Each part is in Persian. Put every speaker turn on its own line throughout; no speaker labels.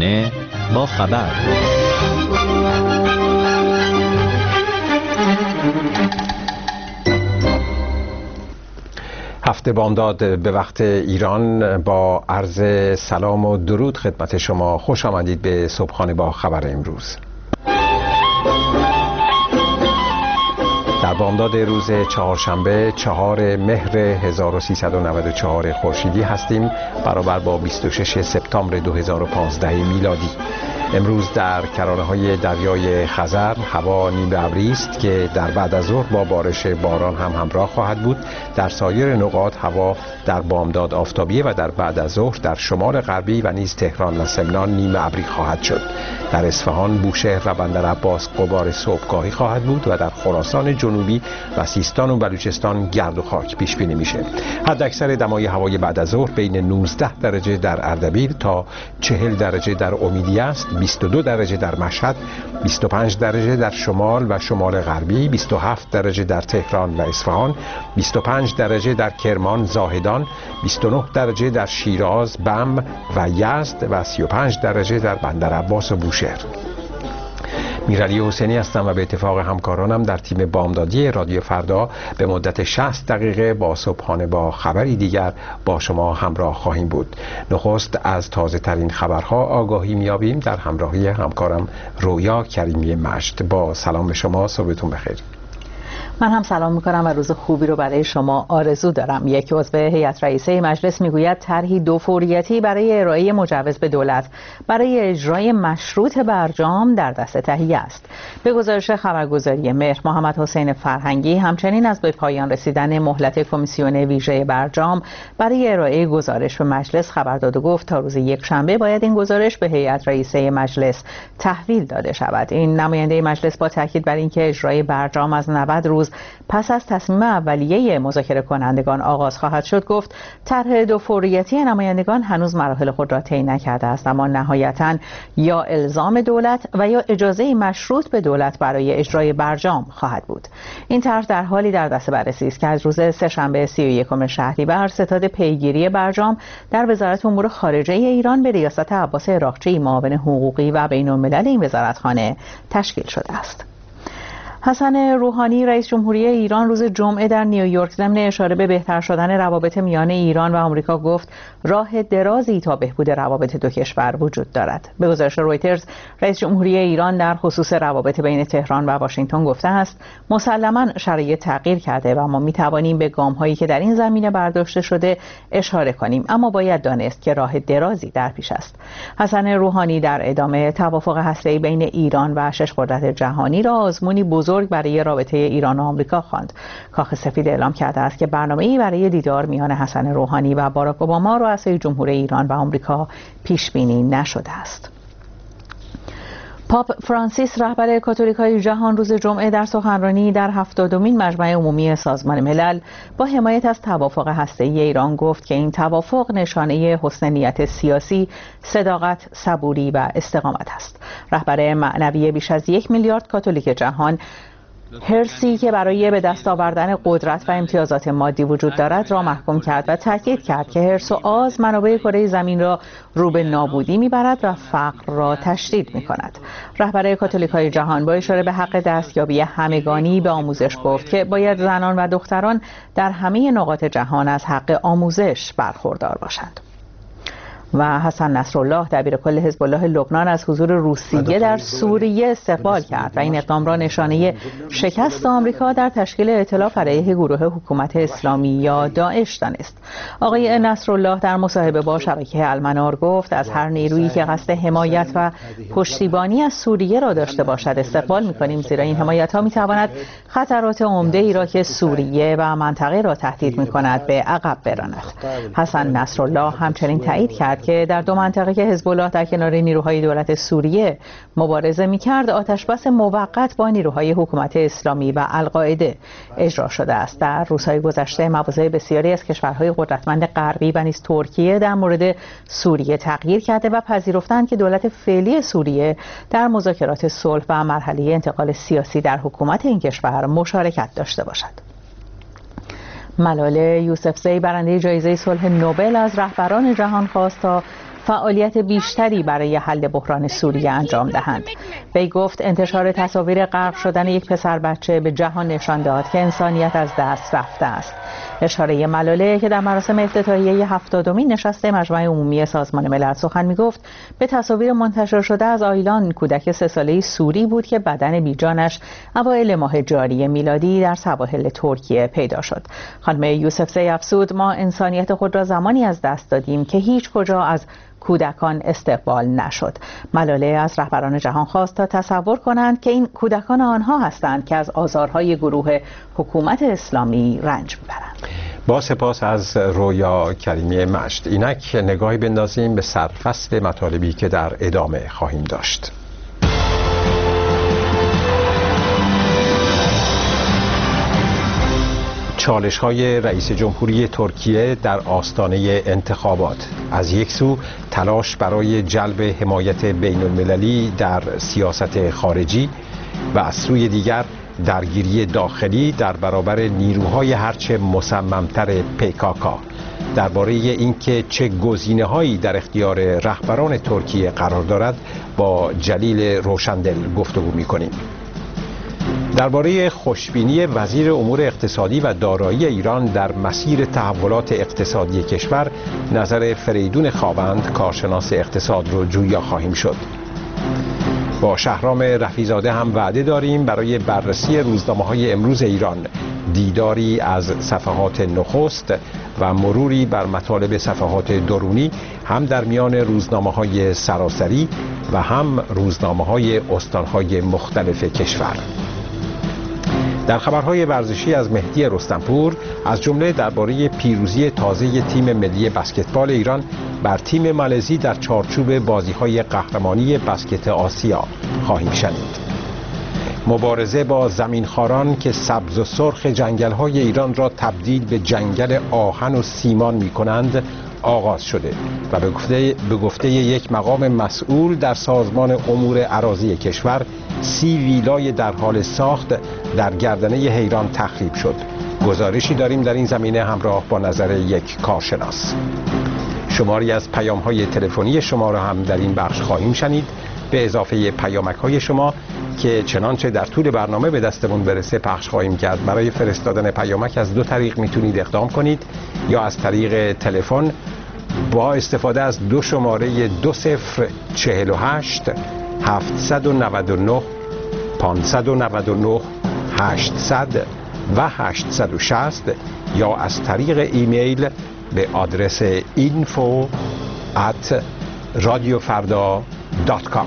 صبحانه با خبر.
هفته بامداد به وقت ایران با عرض سلام و درود خدمت شما. خوش آمدید به صبحانه با خبر امروز. در بامداد روز چهارشنبه 4 مهر 1394 خورشیدی هستیم، برابر با 26 سپتامبر 2015 میلادی. امروز در کرانه‌های دریای خزر هوا نیمه ابری است که در بعد از ظهر با بارش باران هم همراه خواهد بود. در سایر نقاط هوا در بامداد آفتابی و در بعد از ظهر در شمال غربی و نیز تهران و سمنان نیمه ابری خواهد شد. در اصفهان، بوشهر و بندر عباس غبار صبحگاهی خواهد بود و در خراسان جنوبی و سیستان و بلوچستان گرد و خاک پیش بینی میشه. حداکثر دمای هوای بعد از ظهر بین 19 درجه در اردبیل تا 40 درجه در امیدیه است، 22 درجه در مشهد، 25 درجه در شمال و شمال غربی، 27 درجه در تهران و اصفهان، 25 درجه در کرمان زاهدان، 29 درجه در شیراز بم و یزد و 35 درجه در بندر عباس و بوشهر. میرعلی حسینی هستم و به اتفاق همکارانم در تیم بامدادی رادیو فردا به مدت 60 دقیقه با صبحانه با خبری دیگر با شما همراه خواهیم بود. نخست از تازه ترین خبرها آگاهی میابیم در همراهی همکارم رویا کریمی مشت. با سلام به شما، صبحتون بخیر.
من هم سلام میکنم و روز خوبی رو برای شما آرزو دارم. یک عضو هیئت رئیسه مجلس میگوید طرحی دو فوریتی برای ارائه مجوز به دولت برای اجرای مشروط برجام در دست تهیه است. به گزارش خبرگزاری مهر، محمد حسین فرهنگی همچنین از به پایان رسیدن مهلت کمیسیون ویژه برجام برای ارائه گزارش به مجلس خبر داد و گفت تا روز یکشنبه باید این گزارش به هیئت رئیسه مجلس تحویل داده شود. این نماینده مجلس با تاکید بر اینکه اجرای برجام از 90 روز پس از تصمیم اولیه مذاکره کنندگان آغاز خواهد شد گفت طرح دو فوریتی نمایندگان هنوز مراحل خود را طی نکرده است، اما نهایتاً یا الزام دولت و یا اجازه مشروط به دولت برای اجرای برجام خواهد بود. این طرح در حالی در دست بررسی است که از روز سه‌شنبه 31 شهریور ستاد پیگیری برجام در وزارت امور خارجه ایران به ریاست عباس عراقچی معاون حقوقی و بین‌الملل این وزارتخانه تشکیل شده است. حسن روحانی رئیس جمهوری ایران روز جمعه در نیویورک ضمن اشاره به بهتر شدن روابط میان ایران و آمریکا گفت راه درازی تا بهبود روابط دو کشور وجود دارد. به گزارش رویترز، رئیس جمهوری ایران در خصوص روابط بین تهران و واشنگتن گفته است مسلماً شرایط تغییر کرده و ما می‌توانیم به گام‌هایی که در این زمینه برداشته شده اشاره کنیم، اما باید دانست که راه درازی در پیش است. حسن روحانی در ادامه توافق هسته‌ای بین ایران و 6 قدرت جهانی را آزمونی بزرگ برای رابطه ایران و آمریکا خواند. کاخ سفید اعلام کرده است که برنامه‌ای برای دیدار میان حسن روحانی و باراک اوباما رؤسای جمهور ایران و آمریکا پیش بینی نشده است. پاپ فرانسیس رهبر کاتولیک‌های جهان روز جمعه در سخنرانی در 70مین مجمع عمومی سازمان ملل با حمایت از توافق هسته‌ای ایران گفت که این توافق نشانه حسن نیت سیاسی، صداقت، صبوری و استقامت است. رهبر معنوی بیش از 1 میلیارد کاتولیک جهان حرصی که برای به دست آوردن قدرت و امتیازات مادی وجود دارد را محکوم کرد و تاکید کرد که حرص و آز منابع کره زمین را رو به نابودی میبرد و فقر را تشدید میکند. رهبر کاتولیک‌های جهان با اشاره به حق دستیابی همگانی به آموزش گفت که باید زنان و دختران در همه نقاط جهان از حق آموزش برخوردار باشند. و حسن نصرالله دبیرکل حزب الله لبنان از حضور روسیه در سوریه استقبال کرد و این اقدام را نشانه شکست آمریکا در تشکیل ائتلاف علیه گروه حکومت اسلامی یا داعش دانست. آقای نصرالله در مصاحبه با شبکه المنار گفت از هر نیرویی که قصد حمایت و پشتیبانی از سوریه را داشته باشد استقبال می‌کنیم، زیرا این حمایت‌ها می‌تواند خطرات عمده ای را که سوریه و منطقه را تهدید می‌کند به عقب براند. حسن نصرالله همچنین تایید کرد که در دو منطقه که حزب الله در کنار نیروهای دولت سوریه مبارزه می‌کرد آتشبس موقت با نیروهای حکومت اسلامی و القاعده اجرا شده است. در روزهای گذشته مواضع بسیاری از کشورهای قدرتمند غربی و نیز ترکیه در مورد سوریه تغییر کرده و پذیرفتند که دولت فعلی سوریه در مذاکرات صلح و مرحله انتقال سیاسی در حکومت این کشور مشارکت داشته باشد. ملال یوسفزئی برنده جایزه صلح نوبل از رهبران جهان خواست تا فعالیت بیشتری برای حل بحران سوریه انجام دهند. وی گفت انتشار تصاویر غرق شدن یک پسر بچه به جهان نشان داد که انسانیت از دست رفته است. اشاره ملاله که در مراسم افتتاحیه 70مین نشست مجمع عمومی سازمان ملل سخن می‌گفت به تصاویر منتشر شده از آیلان، کودک 3 ساله‌ای سوری بود که بدن بیجانش اوایل ماه جاری میلادی در سواحل ترکیه پیدا شد. خانم یوسفزی افزود ما انسانیت خود را زمانی از دست دادیم که هیچ کجا از کودکان استقبال نشد. ملاله از رهبران جهان خواست تا تصور کنند که این کودکان آنها هستند که از آزارهای گروه حکومت اسلامی رنج میبرند.
با سپاس از رویا کریمی مجد. اینک نگاهی بندازیم به سرفصل مطالبی که در ادامه خواهیم داشت. چالش‌های رئیس جمهوری ترکیه در آستانه انتخابات: از یک سو تلاش برای جلب حمایت بین‌المللی در سیاست خارجی و از سوی دیگر درگیری داخلی در برابر نیروهای هرچه مصممتر PKK. درباره اینکه چه گزینه‌هایی در اختیار رهبران ترکیه قرار دارد با جلیل روشندل گفتگو می‌کنیم. درباره خوشبینی وزیر امور اقتصادی و دارایی ایران در مسیر تحولات اقتصادی کشور، نظر فریدون خاوند کارشناس اقتصاد رو جویا خواهیم شد. با شهرام رفیزاده هم وعده داریم برای بررسی روزنامه‌های امروز ایران، دیداری از صفحات نخست و مروری بر مطالب صفحات درونی، هم در میان روزنامه‌های سراسری و هم روزنامه‌های استان‌های مختلف کشور. در خبرهای ورزشی از مهدی رستمپور، از جمله درباره پیروزی تازه تیم ملی بسکتبال ایران بر تیم مالزی در چارچوب بازی‌های قهرمانی بسکت آسیا خواهیم شنید. مبارزه با زمینخواران که سبز و سرخ جنگل‌های ایران را تبدیل به جنگل آهن و سیمان می‌کنند آغاز شده و به گفته یک مقام مسئول در سازمان امور اراضی کشور، 30 ویلای در حال ساخت در گردنه حیران تخریب شد. گزارشی داریم در این زمینه همراه با نظر یک کارشناس. شماری از پیام‌های تلفنی شما را هم در این بخش خواهیم شنید، به اضافه پیامک‌های شما که چنانچه در طول برنامه به دستمون برسه پخش خواهیم کرد. برای فرستادن پیامک از 2 طریق میتونید اقدام کنید: یا از طریق تلفن با استفاده از 2 شماره 2048 799 599 800 و 860 یا از طریق ایمیل به آدرس info@radiofarda.com.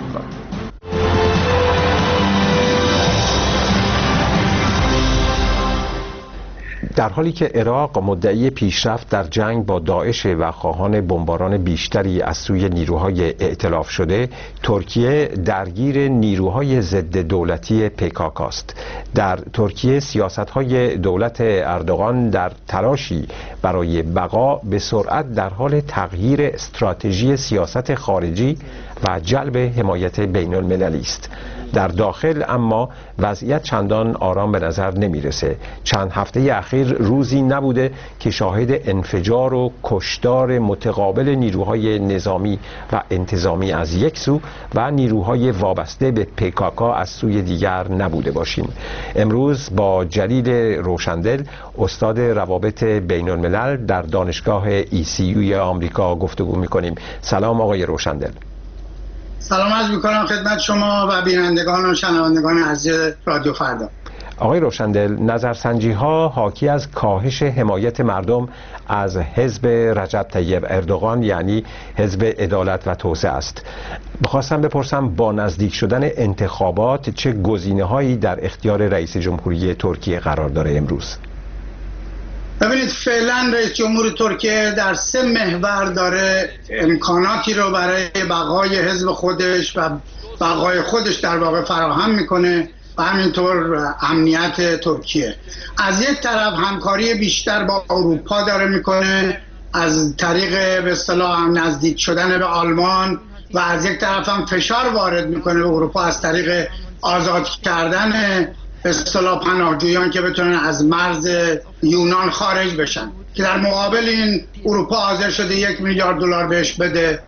در حالی که عراق مدعی پیشرفت در جنگ با داعش و خواهان بمباران بیشتری از سوی نیروهای ائتلاف شده، ترکیه درگیر نیروهای ضد دولتی PKK است. در ترکیه سیاست‌های دولت اردوغان در تلاشی برای بقا به سرعت در حال تغییر استراتژی سیاست خارجی و جلب حمایت بین المللی است. در داخل اما وضعیت چندان آرام به نظر نمیرسه. چند هفته اخیر روزی نبوده که شاهد انفجار و کشتار متقابل نیروهای نظامی و انتظامی از یک سو و نیروهای وابسته به PKK از سوی دیگر نبوده باشیم. امروز با جلیل روشندل، استاد روابط بین الملل در دانشگاه ECU آمریکا گفتگو میکنیم. سلام آقای روشندل.
سلام عرض می‌کنم خدمت شما و بینندگان و شنوندگان عزیز رادیو فردا.
آقای روشندل، نظرسنجی‌ها حاکی از کاهش حمایت مردم از حزب رجب طیب اردوغان، یعنی حزب عدالت و توسعه است. بخواستم بپرسم با نزدیک شدن انتخابات چه گزینه‌هایی در اختیار رئیس جمهوری ترکیه قرار داره امروز؟
ببینید، فعلا رئیس جمهور ترکیه در 3 محور داره امکاناتی رو برای بقای حزب خودش و بقای خودش در واقع فراهم میکنه و همینطور امنیت ترکیه. از یک طرف همکاری بیشتر با اروپا داره میکنه از طریق به اصطلاح نزدیک شدن به آلمان و از یک طرف هم فشار وارد میکنه به اروپا از طریق آزاد کردن به اصطلاح پناهجویان که بتونن از مرز یونان خارج بشن، که در مقابل این اروپا حاضر شده $1 میلیارد بهش بده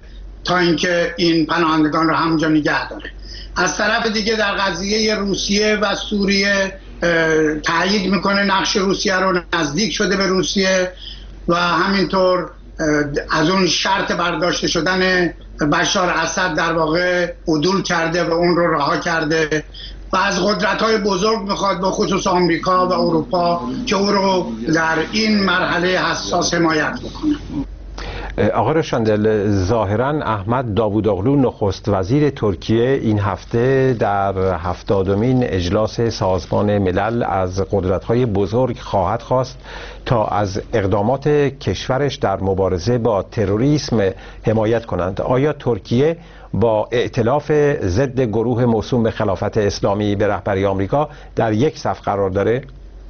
تا اینکه این پناهندگان رو همونجا نگه داره. از طرف دیگه در قضیه روسیه و سوریه تایید میکنه نقش روسیه رو، نزدیک شده به روسیه و همینطور از اون شرط برداشته شدن بشار اسد در واقع عدول کرده و اون رو رها کرده و از قدرت‌های بزرگ میخواد به خصوص آمریکا و اروپا که او رو در این مرحله حساس حمایت بکنه.
آقای روشندل، ظاهراً احمد داوودوغلو نخست وزیر ترکیه این هفته در 70مین اجلاس سازمان ملل از قدرت‌های بزرگ خواهد خواست تا از اقدامات کشورش در مبارزه با تروریسم حمایت کنند. آیا ترکیه با ائتلاف ضد گروه موسوم به خلافت اسلامی به رهبری آمریکا در یک صف قرار داره؟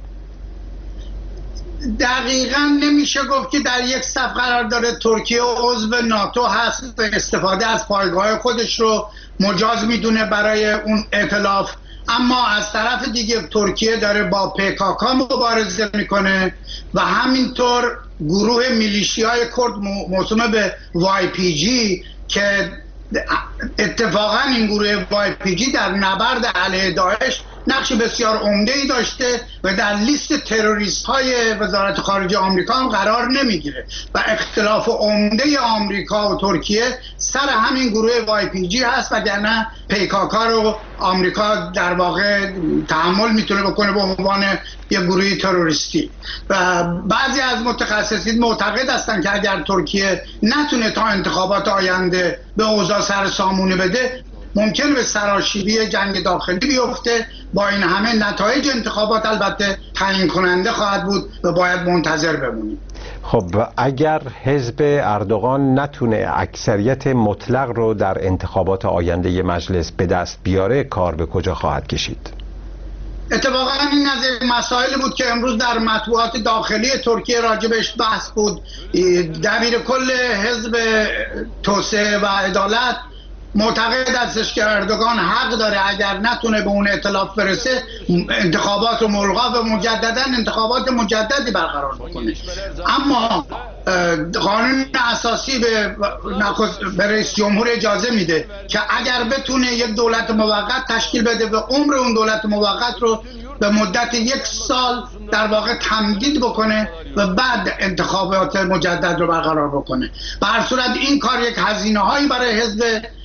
دقیقاً نمیشه گفت که در یک صف قرار داره. ترکیه عضو ناتو هست و استفاده از پایگاه خودش رو مجاز میدونه برای اون ائتلاف، اما از طرف دیگه ترکیه داره با PKK مبارزه میکنه و همینطور گروه میلیشیای کرد موسوم به YPG که اتفاقا این گروه YPG در نبرد علیه داعش نقش بسیار عمده‌ای داشته و در لیست تروریست های وزارت خارجه آمریکا هم قرار نمیگیره و اختلاف عمده آمریکا و ترکیه سر همین گروه YPG هست و در نه PKK رو آمریکا در واقع تحمل میتونه بکنه به عنوان یک گروه تروریستی. و بعضی از متخصصین معتقد هستن که اگر ترکیه نتونه تا انتخابات آینده به اوضاع سر سامونه بده، ممکنه به سراشیبی جنگ داخلی بیفته. با این همه نتایج انتخابات البته تعیین کننده خواهد بود و باید منتظر بمونیم.
خب اگر حزب اردوغان نتونه اکثریت مطلق رو در انتخابات آینده مجلس به دست بیاره، کار به کجا خواهد کشید؟
اتفاقا این از مسائل بود که امروز در مطبوعات داخلی ترکیه راجبش بحث بود. دبیر کل حزب توسعه و عدالت معتقد هستش که اردوغان حق داره اگر نتونه به اون ائتلاف برسه انتخابات رو ملغا و مجددا انتخابات مجددی برقرار بکنه. اما قانون اساسی به رئیس جمهور اجازه میده که اگر بتونه یک دولت موقت تشکیل بده و عمر اون دولت موقت رو به مدت 1 سال در واقع تمدید بکنه و بعد انتخابات مجدد رو برقرار بکنه. به هر صورت این کار یک هزینه هایی برای حزب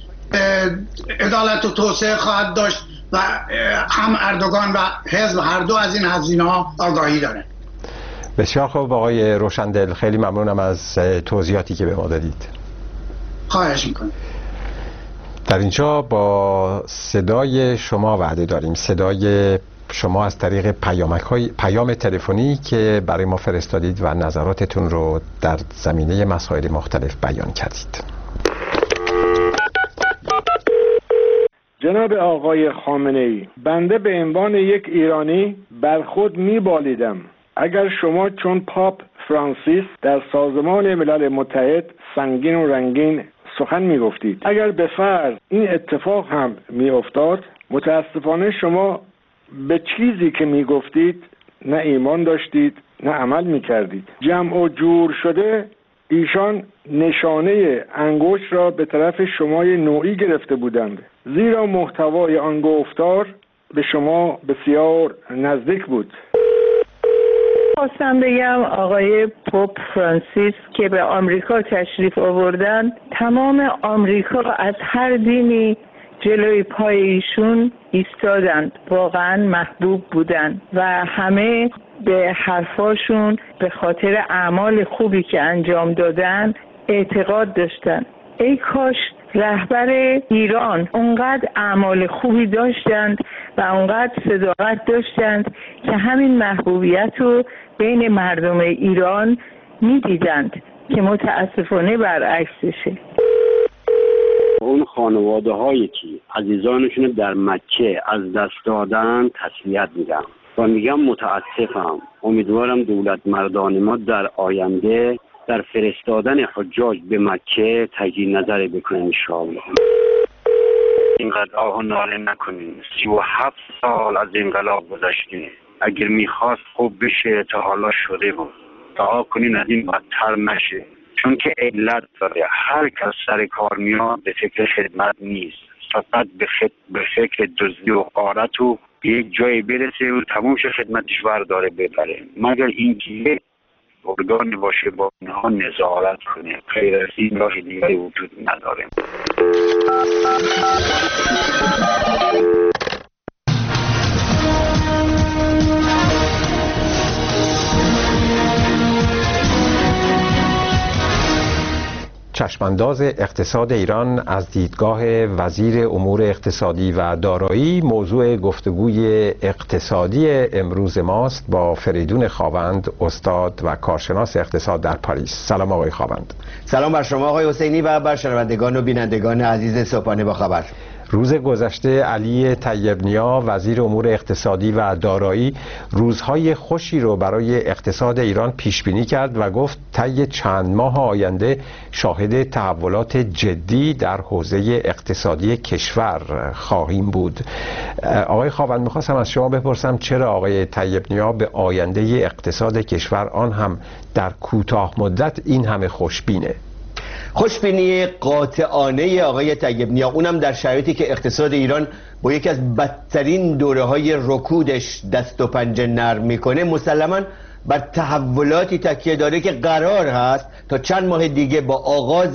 عدالت و توسعه خواهد داشت و هم اردوغان و حزب هر دو از این هزینه ها آگاهی دارن.
بسیار خوب آقای روشندل، خیلی ممنونم از توضیحاتی که به ما دادید.
خواهش میکنم.
در اینجا با صدای شما وعده داریم، صدای شما از طریق پیام تلفنی که برای ما فرستادید و نظراتتون رو در زمینه مسائل مختلف بیان کردید.
جناب آقای خامنه‌ای، بنده به عنوان یک ایرانی بر خود می‌بالیدم اگر شما چون پاپ فرانسیس در سازمان ملل متحد سنگین و رنگین سخن می‌گفتید. اگر به فرض این اتفاق هم می‌افتاد، متاسفانه شما به چیزی که می‌گفتید نه ایمان داشتید نه عمل می‌کردید. جمع و جور شده ایشان نشانه انگشت را به طرف شمای نوعی گرفته بودند، زیرا محتوای آن گفتار به شما بسیار نزدیک بود.
خواستم بگم آقای پاپ فرانسیس که به آمریکا تشریف آوردن، تمام آمریکا از هر دینی جلوی پای ایشون ایستادند، واقعا محبوب بودند و همه به حرفاشون به خاطر اعمال خوبی که انجام دادن اعتقاد داشتن. ای کاش رهبر ایران اونقدر اعمال خوبی داشتند و اونقدر صداقت داشتند که همین محبوبیت رو بین مردم ایران میدیدند که متاسفانه برعکسشه.
اون خانواده هایی که عزیزانشون در مکه از دست دادن تسلیت میدم و میگم متاسفم. امیدوارم دولت مردان ما در آینده در فرستادن حجاج به مکه تجدید نظر بکنن انشاءالله. اینقدر آه و ناله نکنین. 37 سال از انقلاب گذشته. اگر میخواست خوب بشه تا حالا شده بود. دعا کنین از این بدتر نشه. چون که علت داره. هر کس سر کار میاد به فکر خدمت نیست، فقط به فکر دزدی و غارت و یک جایی برسه و تموم شه خدمتش برداره ببره، مگر اینکه یک ارگانی باشه با اینها نظارت کنه. غیر از این راه دیگری وجود نداره.
چشمانداز اقتصاد ایران از دیدگاه وزیر امور اقتصادی و دارایی موضوع گفتگوی اقتصادی امروز ماست با فریدون خاوند، استاد و کارشناس اقتصاد در پاریس. سلام آقای خاوند.
سلام بر شما آقای حسینی و بر شنوندگان و بینندگان عزیز صبحانه با خبر.
روز گذشته علی طیب‌نیا وزیر امور اقتصادی و دارایی روزهای خوشی رو برای اقتصاد ایران پیش بینی کرد و گفت طی چند ماه آینده شاهد تحولات جدی در حوزه اقتصادی کشور خواهیم بود. آقای خاوند، می‌خواستم از شما بپرسم چرا آقای طیب‌نیا به آینده اقتصاد کشور آن هم در کوتاه مدت این همه خوشبینه؟
خوشبینی قاطعانه آقای طیب‌نیا، اونم در شرایطی که اقتصاد ایران با یکی از بدترین دوره‌های رکودش دست و پنجه نرم میکنه، مسلماً بر تحولاتی تکیه داره که قرار هست تا چند ماه دیگه با آغاز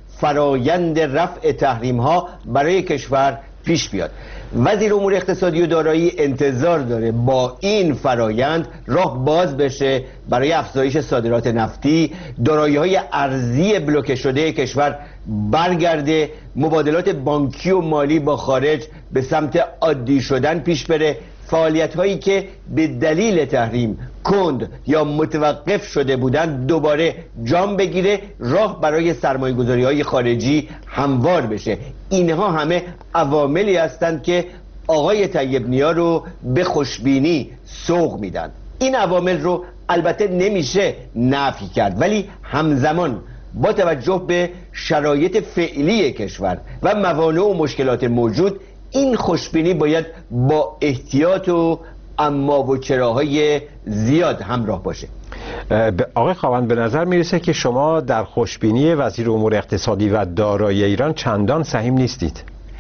فرایند رفع تحریم‌ها برای کشور پیش بیاد. وزیر امور اقتصادی و دارایی انتظار داره با این فرایند راه باز بشه برای افزایش صادرات نفتی، دارایی‌های ارزی بلوکه شده کشور برگرده، مبادلات بانکی و مالی با خارج به سمت عادی شدن پیش بره، فعالیت‌هایی که به دلیل تحریم کند یا متوقف شده بودند دوباره جام بگیره، راه برای سرمایه‌گذاری‌های خارجی هموار بشه. اینها همه عواملی هستند که آقای طیب‌نیا رو به خوشبینی سوق میدن. این عوامل رو البته نمیشه نفی کرد، ولی همزمان با توجه به شرایط فعلی کشور و موانع و مشکلات موجود، این خوشبینی باید با احتیاط و اما و چراهای زیاد همراه باشه.
آقای خاوند، به نظر میرسه که شما در خوشبینی وزیر امور اقتصادی و دارایی ایران چندان سهیم نیستید.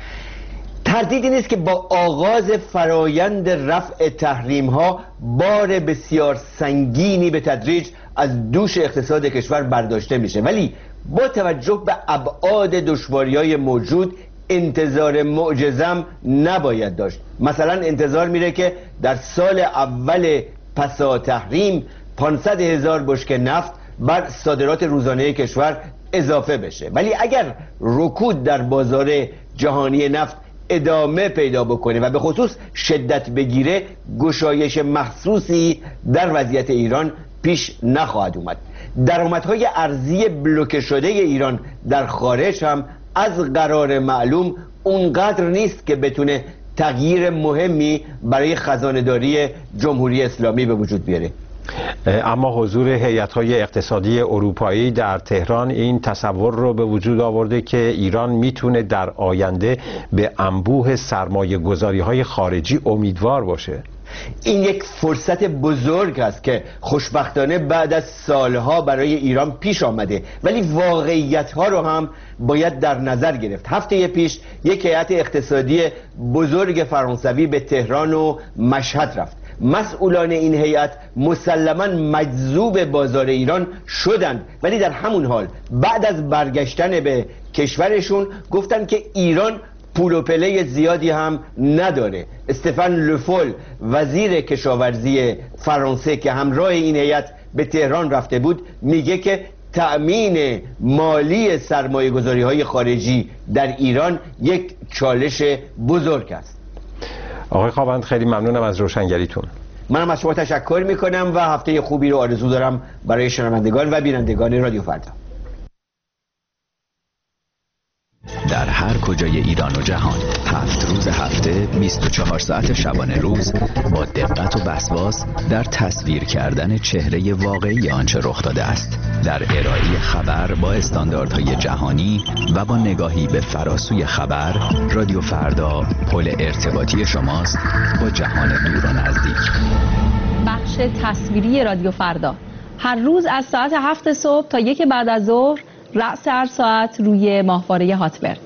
تردیدی نیست که با آغاز فرایند رفع تحریم ها بار بسیار سنگینی به تدریج از دوش اقتصاد کشور برداشته میشه، ولی با توجه به ابعاد دشواری‌های موجود انتظار معجزم نباید داشت. مثلا انتظار میره که در سال اول پسا تحریم 500,000 بشکه نفت بر صادرات روزانه کشور اضافه بشه، ولی اگر رکود در بازار جهانی نفت ادامه پیدا بکنه و به خصوص شدت بگیره، گشایش محسوسی در وضعیت ایران پیش نخواهد اومد. درآمدهای ارزی بلوکه شده ایران در خارج هم از قرار معلوم اونقدر نیست که بتونه تغییر مهمی برای خزانه‌داری جمهوری اسلامی به وجود بیاره.
اما حضور هیئت‌های اقتصادی اروپایی در تهران این تصور رو به وجود آورده که ایران میتونه در آینده به انبوه سرمایه‌گذاری‌های خارجی امیدوار باشه.
این یک فرصت بزرگ است که خوشبختانه بعد از سالها برای ایران پیش آمده، ولی واقعیت‌ها رو هم باید در نظر گرفت. هفته پیش یک هیئت اقتصادی بزرگ فرانسوی به تهران و مشهد رفت. مسئولان این هیئت مسلماً مجذوب بازار ایران شدند، ولی در همون حال بعد از برگشتن به کشورشون گفتن که ایران پول و پله زیادی هم نداره. استفان لوفول وزیر کشاورزی فرانسه که همراه این هیئت به تهران رفته بود میگه که تأمین مالی سرمایه‌گذاری‌های خارجی در ایران یک چالش بزرگ است.
آقای خاوند، خیلی ممنونم از روشنگریتون.
منم از شما تشکر میکنم و هفته خوبی رو آرزو دارم برای شنوندگان و بینندگان رادیو فردا.
در هر کجای ایران و جهان 7 روز هفته 24 ساعت شبانه روز با دقت و وسواس در تصویر کردن چهره واقعی آنچه رخ داده است، در ارائه خبر با استانداردهای جهانی و با نگاهی به فراسوی خبر، رادیو فردا پل ارتباطی شماست با جهان دور و نزدیک.
بخش تصویری رادیو فردا هر روز از ساعت 7 صبح تا 1 بعد از ظهر رأس هر ساعت روی ماهواره هاتبرد.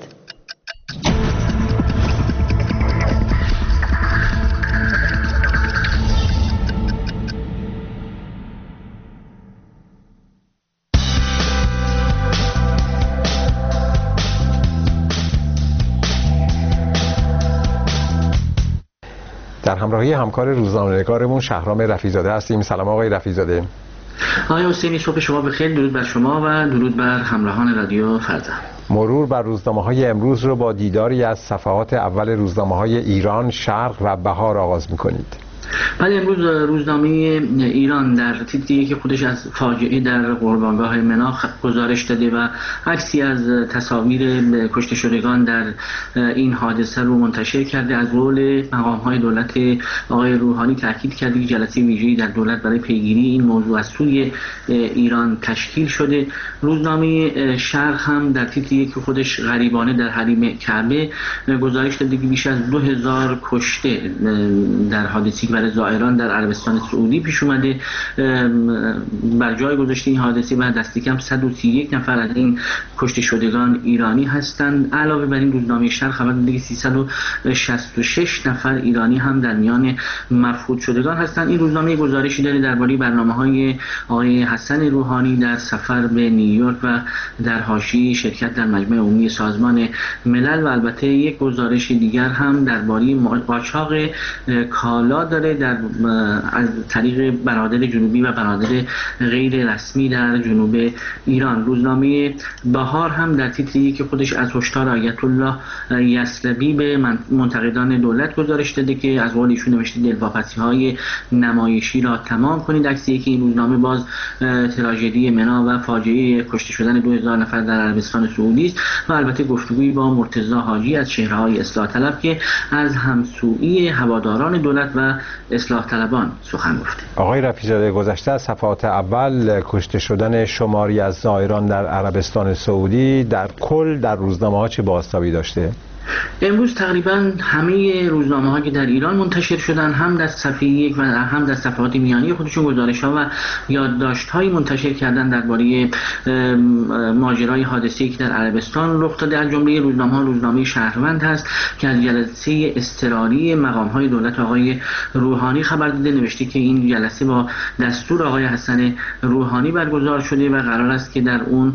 در همراهی همکار روزنامه‌نگارمون شهرام رفیع‌زاده هستیم. سلام آقای رفیع‌زاده.
آقای حسینی، صبح شما بخیر. درود بر شما و درود بر همراهان رادیو فردا.
مرور بر روزنامه‌های امروز رو با دیداری از صفحات اول روزنامه‌های ایران، شرق و بهار آغاز می‌کنید.
بله، امروز روزنامه ایران در تیتری که خودش از فاجعه در قربانگاه مناخ گزارش داده و عکسی از تصاویر کشته شدگان در این حادثه رو منتشر کرده، از قول مقام‌های دولت آقای روحانی تاکید کرده که جلسه ویژه‌ای در دولت برای پیگیری این موضوع از سوی ایران تشکیل شده. روزنامه شرق هم در تیتری که خودش غریبانه در حریم کعبه گزارش داده که بیش از 2000 کشته در حادثه‌ای برای زائران در عربستان سعودی پیش اومده. بر جای گذاشته این حادثه و دست کم 131 نفر از این کشته شدگان ایرانی هستند. علاوه بر این روزنامه شرق خبر داده که 366 نفر ایرانی هم در میان مفقود شدگان هستند. این روزنامه گزارشی داره درباره برنامه‌های آقای حسن روحانی در سفر به نیویورک و در حاشیه شرکت در مجمع عمومی سازمان ملل و البته یک گزارش دیگر هم درباره قاچاق کالا داره در از طریق بنادر جنوبی و بنادر غیر رسمی در جنوب ایران. روزنامه بهار هم در تیتری که خودش از هشدار آیت الله یسلبی به منتقدان دولت گزارش داده که از قول ایشون نوشته دلواپسی‌های نمایشی را تمام کنید. عکسی که این روزنامه باز تراژدی منا و فاجعه کشته شدن 2000 نفر در عربستان سعودی است و البته گفتگویی با مرتضی حاجی از چهره‌های اصلاح طلب که از همسویی هواداران دولت و اصلاح طلبان سخن گفته.
آقای رفیع‌زاده، گذشته از صفحات اول کشته شدن شماری از زائران در عربستان سعودی، در کل در روزنامه‌ها چه بازتابی داشته؟
امروز تقریبا همه روزنامه‌ها که در ایران منتشر شدن هم در صفحه یک و هم در صفحات میانی خودشون گزارش‌ها و یادداشت‌هایی منتشر کردن درباره ماجرای حادثه‌ای که در عربستان رخ داده. از جمله روزنامه شهروند هست که از جلسه اضطراری مقام‌های دولت آقای روحانی خبر داده. نوشته که این جلسه با دستور آقای حسن روحانی برگزار شده و قرار است که در اون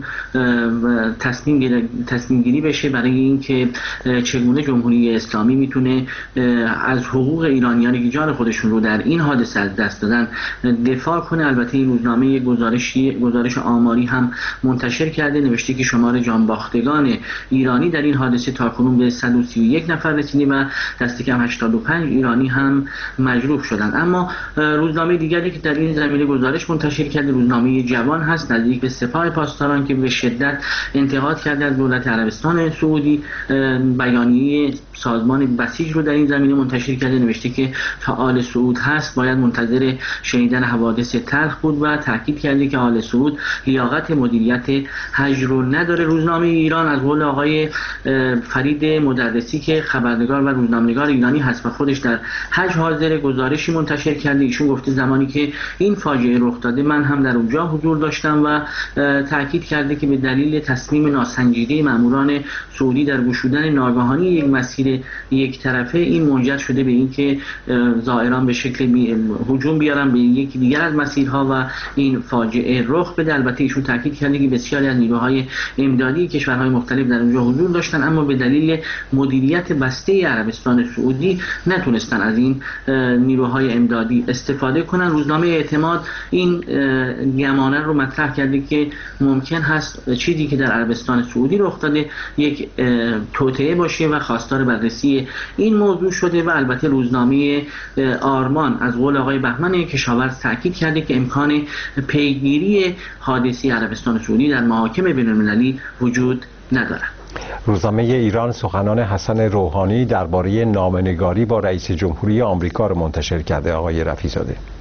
تصمیم گیری بشه برای اینکه چگونه جمهوری اسلامی میتونه از حقوق ایرانیانی که جان خودشون رو در این حادثه از دست دادن دفاع کنه. البته این روزنامه گزارش آماری هم منتشر کرده. نوشته که شمار جانباختگان ایرانی در این حادثه تاکنون به 131 نفر رسیده و دست کم 85 ایرانی هم مجروح شدند. اما روزنامه دیگری که در این زمینه گزارش منتشر کرده روزنامه جوان هست، نزدیک به سپاه پاسداران که به شدت انتقاد کرده از دولت عربستان سعودی. بیانیه سازمان بسیج رو در این زمینه منتشر کرده. نوشته که تا آل سعود هست باید منتظر شنیدن حوادث تلخ بود و تاکید کرده که آل سعود لیاقت مدیریت حج رو نداره. روزنامه ایران از قول آقای فرید مدرسی که خبرنگار و روزنامه‌نگار ایرانی هست و خودش در حج حاضر، گزارشی منتشر کرده. ایشون گفته زمانی که این فاجعه رخ داده من هم در اونجا حضور داشتم و تاکید کرده که به دلیل تصمیم ناسنجیده ماموران سعودی در گشودن ناگهانی یک مسیر یک طرفه این منجر شده به اینکه زائران به شکل هجوم بیارن به یکی دیگر از مسیرها و این فاجعه رخ بده. البته ایشون تاکید کرده که بسیاری از نیروهای امدادی کشورهای مختلف در اونجا حضور داشتن اما به دلیل مدیریت بسته عربستان سعودی نتونستن از این نیروهای امدادی استفاده کنن. روزنامه اعتماد این گمانه رو مطرح کرده که ممکن هست چیزی که در عربستان سعودی رخ داده یک توطئه باشه و خواستار بررسی این موضوع شده. و البته روزنامه آرمان از قول آقای بهمن کشاورز تاکید کرده که امکان پیگیری حادثه عربستان سعودی در محاکم بین‌المللی وجود ندارد.
روزنامه ایران سخنان حسن روحانی درباره نامه‌نگاری با رئیس جمهوری آمریکا را منتشر کرده. آقای رفیع‌زاده،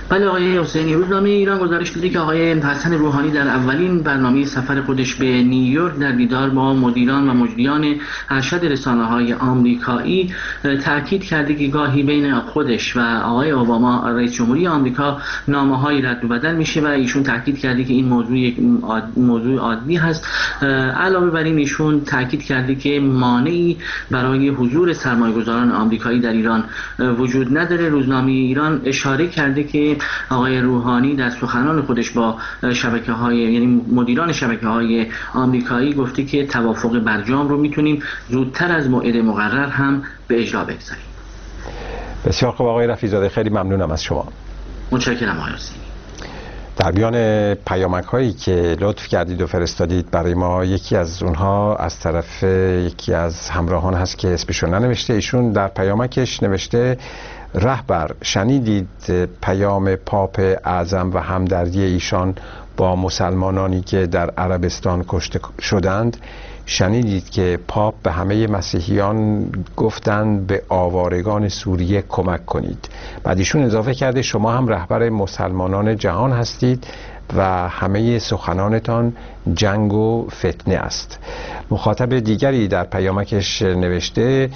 بله آقای حسینی، روزنامه ایران گزارش داده که آقای حسن روحانی در اولین برنامه سفر خودش به نیویورک در دیدار با مدیران و مجریان ارشد رسانه‌های آمریکایی تاکید کرده که گاهی بین خودش و آقای اوباما رئیس جمهوری آمریکا نامه‌های رد و بدل میشه و ایشون تاکید کرده که این موضوع یک موضوع عادی هست. علاوه بر این ایشون تاکید کرده که مانعی برای حضور سرمایه‌گذاران آمریکایی در ایران وجود نداره. روزنامه ایران اشاره کرده که آقای روحانی در سخنان خودش با شبکه‌های یعنی مدیران شبکه‌های آمریکایی گفته که توافق برجام رو میتونیم زودتر از موعد مقرر هم به اجرا بگذاریم.
بسیار خوب آقای رفیع‌زاده، خیلی ممنونم از شما.
متشکرم آقای حسینی.
در بیان پیامک هایی که لطف کردید و فرستادید برای ما، یکی از اونها از طرف یکی از همراهان هست که اسمشون ننوشته. ایشون در پیامکش نوشته: رهبر، شنیدید پیام پاپ اعظم و همدردی ایشان با مسلمانانی که در عربستان کشته شدند؟ شنیدید که پاپ به همه مسیحیان گفتند به آوارگان سوریه کمک کنید. بعد ایشون اضافه کرده شما هم رهبر مسلمانان جهان هستید و همه سخنانتان جنگ و فتنه است. مخاطب دیگری در پیامکش نوشته: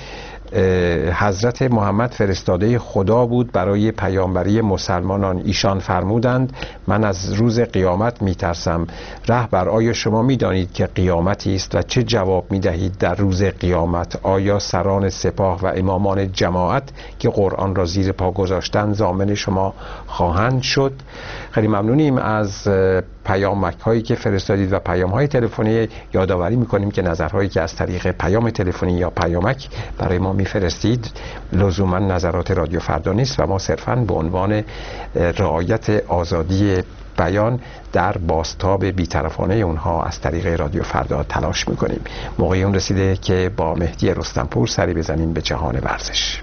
حضرت محمد فرستاده خدا بود برای پیامبری مسلمانان. ایشان فرمودند من از روز قیامت میترسم. رهبر، آیا شما میدانید که قیامتی است و چه جواب میدهید در روز قیامت؟ آیا سران سپاه و امامان جماعت که قرآن را زیر پا گذاشتند ضامن شما خواهند شد؟ خیلی ممنونیم از پیامک هایی که فرستادید و پیام های تلفنی. یادآوری میکنیم که نظرهایی که از طریق پیام تلفنی یا پیامک برای ما میفرستید لزوما نظرات رادیو فردا نیست و ما صرفاً به عنوان رعایت آزادی بیان در بازتاب بی‌طرفانه اونها از طریق رادیو فردا تلاش میکنیم. موقع اون رسیده که با مهدی رستمپور سری بزنیم به جهان ورزش.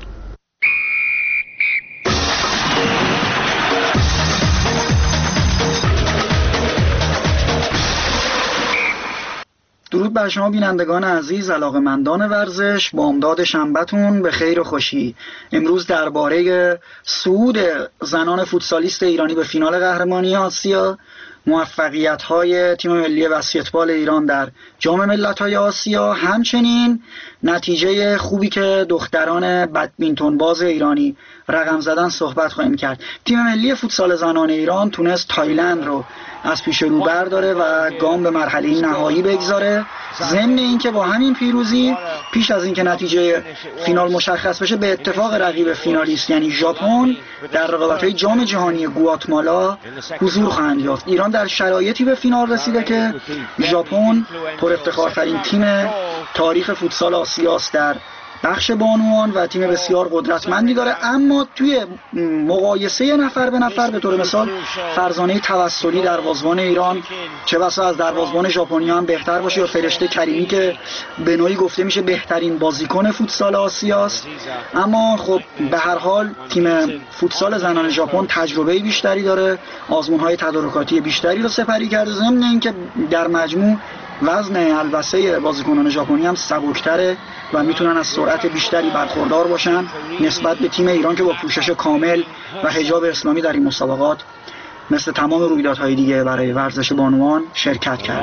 درود بر شما بینندگان عزیز، علاقه‌مندان ورزش. بامداد شنبه‌تون به خیر و خوشی. امروز درباره صعود زنان فوتسالیست ایرانی به فینال قهرمانی آسیا، موفقیت‌های تیم ملی بسکتبال ایران در جام ملت‌های آسیا، همچنین نتیجه خوبی که دختران بدمینتون باز ایرانی رقم زدن صحبت خواهیم کرد. تیم ملی فوتسال زنان ایران تونست تایلند رو از پیش رو برداره و گام به مرحله نهایی بگذاره. ضمن اینکه با همین پیروزی پیش از اینکه نتیجه فینال مشخص بشه به اتفاق رقیب فینالیست یعنی ژاپن در رقابت‌های جام جهانی گواتمالا حضور خواهند یافت. ایران در شرایطی به فینال رسیده که ژاپن پر افتخارترین تیم تاریخ فوتسال آسیاست در بخش بانوان و تیم بسیار قدرتمندی داره، اما توی مقایسه نفر به نفر به طور مثال فرزانه توسلی دروازه‌بان ایران چه بسا از دروازه‌بان ژاپنی هم بهتر باشه، یا فرشته کریمی که به نوعی گفته میشه بهترین بازیکن فوتسال آسیاست. اما خب به هر حال تیم فوتسال زنان ژاپن تجربه بیشتری داره، آزمون‌های تدارکاتی بیشتری رو سپری کرده، ضمن اینکه در مجموع وزن البسه بازیکنان ژاپنی هم سبک‌تره و میتونن از سرعت بیشتری برخوردار باشن نسبت به تیم ایران که با پوشش کامل و حجاب اسلامی در این مسابقات مثل تمام رویدادهای دیگه برای ورزش بانوان شرکت کرده.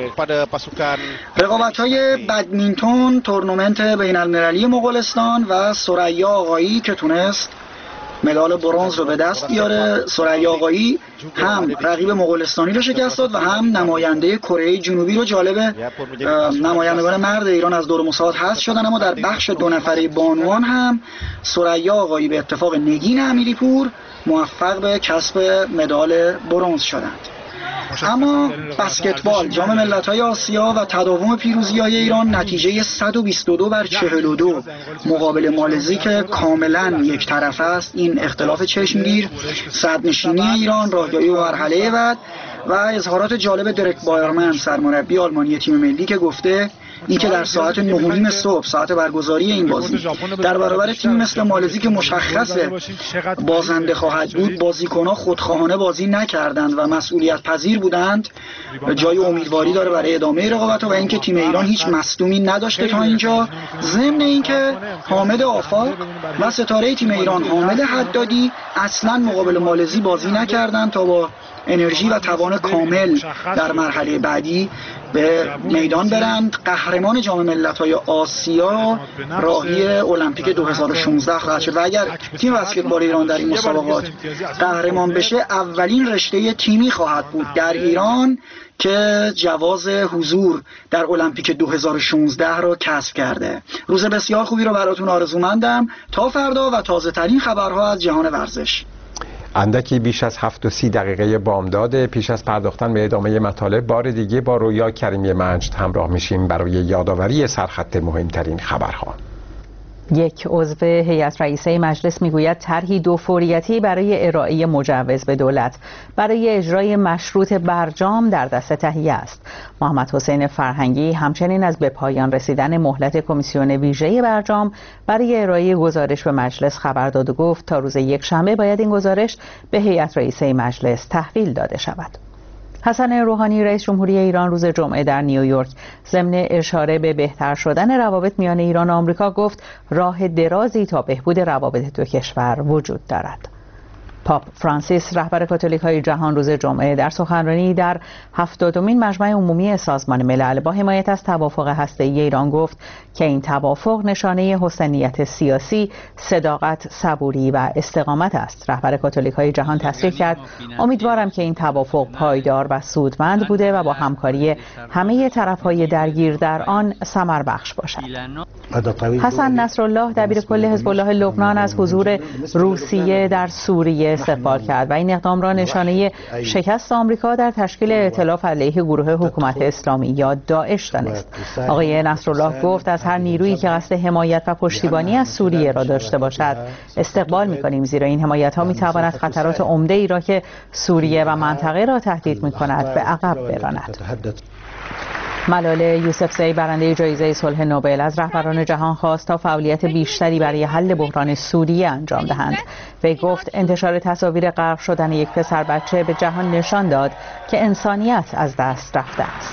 رقابت‌های بدمینتون تورنمنت بین‌المللی مغولستان و ثریا آقایی که تونست مدال برنز رو به دست بیاره. ثریا آقایی هم رقیب مغولستانی رو شکست داد و هم نماینده کره جنوبی رو. جالبه نمایندگان مرد ایران از دور مسابقات حذف شدن، اما در بخش دو نفره بانوان هم ثریا آقایی به اتفاق نگین امیری‌پور موفق به کسب مدال برنز شدند. اما بسکتبال جام ملت‌های آسیا و تداوم پیروزی‌های ایران، نتیجه 122-42 مقابل مالزی که کاملا یک طرفه است، این اختلاف چشمگیر صدرنشینی ایران، راهیابی به مرحله بعد و اظهارات جالب درک بایرمن سرمربی آلمانی تیم ملی که گفته اینکه در ساعت 9:30 صبح ساعت برگزاری این بازی در برابر تیم مثل مالزی که مشخص بازنده خواهد بود بازیکن‌ها خودخواهانه بازی نکردند و مسئولیت پذیر بودند، جای امیدواری داره برای ادامه رقابت و اینکه تیم ایران هیچ مصدومی نداشته تا اینجا. ضمن اینکه حامد آفاق و ستاره تیم ایران حامد حدادی اصلا مقابل مالزی بازی نکردند تا با انرژی و توان کامل در مرحله بعدی به میدان برند. قهرمان جام ملت‌های آسیا راهی المپیک 2016 خواهد شد و اگر تیم بسکتبال ایران در این مسابقات قهرمان بشه اولین رشته تیمی خواهد بود در ایران که جواز حضور در المپیک 2016 را کسب کرده. روز بسیار خوبی رو براتون آرزومندم. تا فردا و تازه ترین خبرها از جهان ورزش.
اندکی بیش از 7:30 بامداد. پیش از پرداختن به ادامه مطالب بار دیگه با رویا کریمی مجد همراه میشیم برای یادآوری سرخط مهمترین خبرها.
یک عضو هیئت رئیسه مجلس میگوید طرحی دوفوریتی برای ارائه مجوز به دولت برای اجرای مشروط برجام در دست تهیه است. محمد حسین فرهنگی همچنین از به پایان رسیدن مهلت کمیسیون ویژه برجام برای ارائه گزارش به مجلس خبر داد و گفت تا روز یکشنبه باید این گزارش به هیئت رئیسه مجلس تحویل داده شود. حسن روحانی رئیس جمهوری ایران روز جمعه در نیویورک ضمن اشاره به بهتر شدن روابط میان ایران و آمریکا گفت راه درازی تا بهبود روابط دو کشور وجود دارد. پاپ فرانسیس رهبر کاتولیک‌های جهان روز جمعه در سخنرانی در 70مین مجمع عمومی سازمان ملل با حمایت از توافق هسته‌ای ایران گفت که این توافق نشانه حسن نیت سیاسی، صداقت، صبوری و استقامت است. رهبر کاتولیک‌های جهان تصریح کرد امیدوارم که این توافق پایدار و سودمند بوده و با همکاری همه طرف‌های درگیر در آن ثمر بخش باشد. حسن نصرالله دبیرکل حزب الله لبنان از حضور روسیه در سوریه استقبال کرد و این اقدام را نشانه شکست آمریکا در تشکیل ائتلاف علیه گروه حکومت اسلامی یا داعش دانست. آقای نصرالله گفت از هر نیرویی که قصد حمایت و پشتیبانی از سوریه را داشته باشد استقبال می‌کنیم، زیرا این حمایت‌ها می‌تواند خطرات عمده‌ای را که سوریه و منطقه را تهدید می‌کند به عقب براند. ملال یوسفزئی برنده جایزه صلح نوبل از رهبران جهان خواست تا فعالیت بیشتری برای حل بحران سوریه انجام دهند. وی گفت انتشار تصاویر غرق شدن یک پسر بچه به جهان نشان داد که انسانیت از دست رفته است.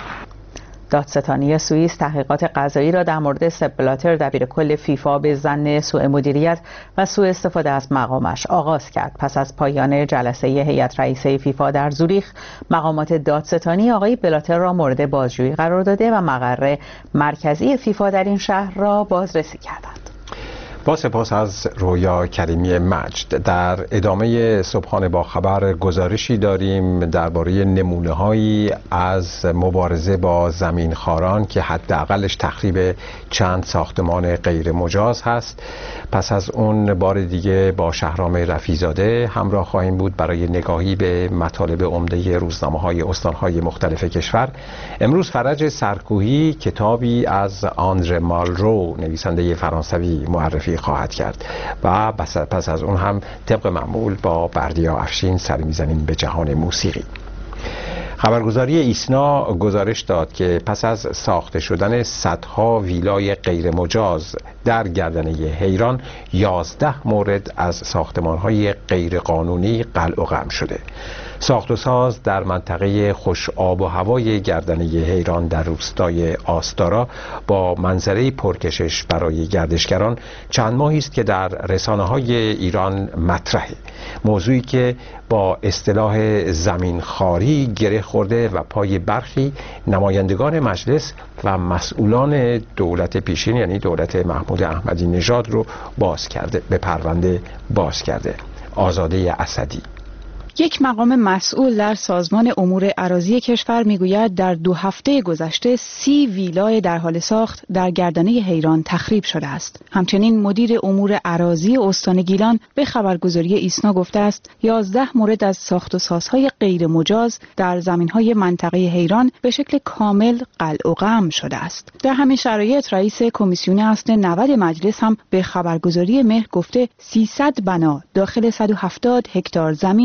دادستانی سوئیس تحقیقات قضایی را در مورد سپ بلاتر دبیرکل فیفا به ظن سوء مدیریت و سوء استفاده از مقامش آغاز کرد. پس از پایان جلسه هیئت رئیسه فیفا در زوریخ، مقامات دادستانی آقای بلاتر را مورد بازجویی قرار داده و مقر مرکزی فیفا در این شهر را بازرسی کردند.
با سپاس از رویا کریمی مجد. در ادامه صبحانه با خبر گزارشی داریم درباره نمونه‌هایی از مبارزه با زمینخواران که حداقلش تخریب چند ساختمان غیر مجاز هست. پس از اون بار دیگه با شهرام رفیع‌زاده همراه خواهیم بود برای نگاهی به مطالب عمده روزنامه‌های استان‌های مختلف کشور. امروز فرج سرکوهی کتابی از آندره مالرو نویسنده فرانسوی معرفی خواهد کرد و پس از اون هم طبق معمول با بردیا افشین سر میزنیم به جهان موسیقی. خبرگزاری ایسنا گزارش داد که پس از ساخته شدن صدها ویلای غیر مجاز در گردنه حیران 11 مورد از ساختمان‌های غیر قانونی قلع و قم شده. ساخت و ساز در منطقه خوش آب و هوای گردنه حیران در روستای آستارا با منظره پرکشش برای گردشگران چند ماهی است که در رسانه‌های ایران مطرحه. موضوعی که با اصطلاح زمینخواری گره خورده و پای برخی نمایندگان مجلس و مسئولان دولت پیشین یعنی دولت محمود احمدی نژاد رو باز کرده، به پرونده باز کرده. آزاده اسدی
یک مقام مسئول در سازمان امور اراضی کشور میگوید در 2 هفته گذشته 30 ویلای در حال ساخت در گردنه حیران تخریب شده است. همچنین مدیر امور اراضی استان گیلان به خبرگزاری ایسنا گفته است 11 مورد از ساخت و سازهای غیر مجاز در زمینهای منطقه حیران به شکل کامل قلع و قم شده است. در همین شرایط رئیس کمیسیون اصل 90 مجلس هم به خبرگزاری مهر گفته 300 بنا داخل 170 هکتار زمین در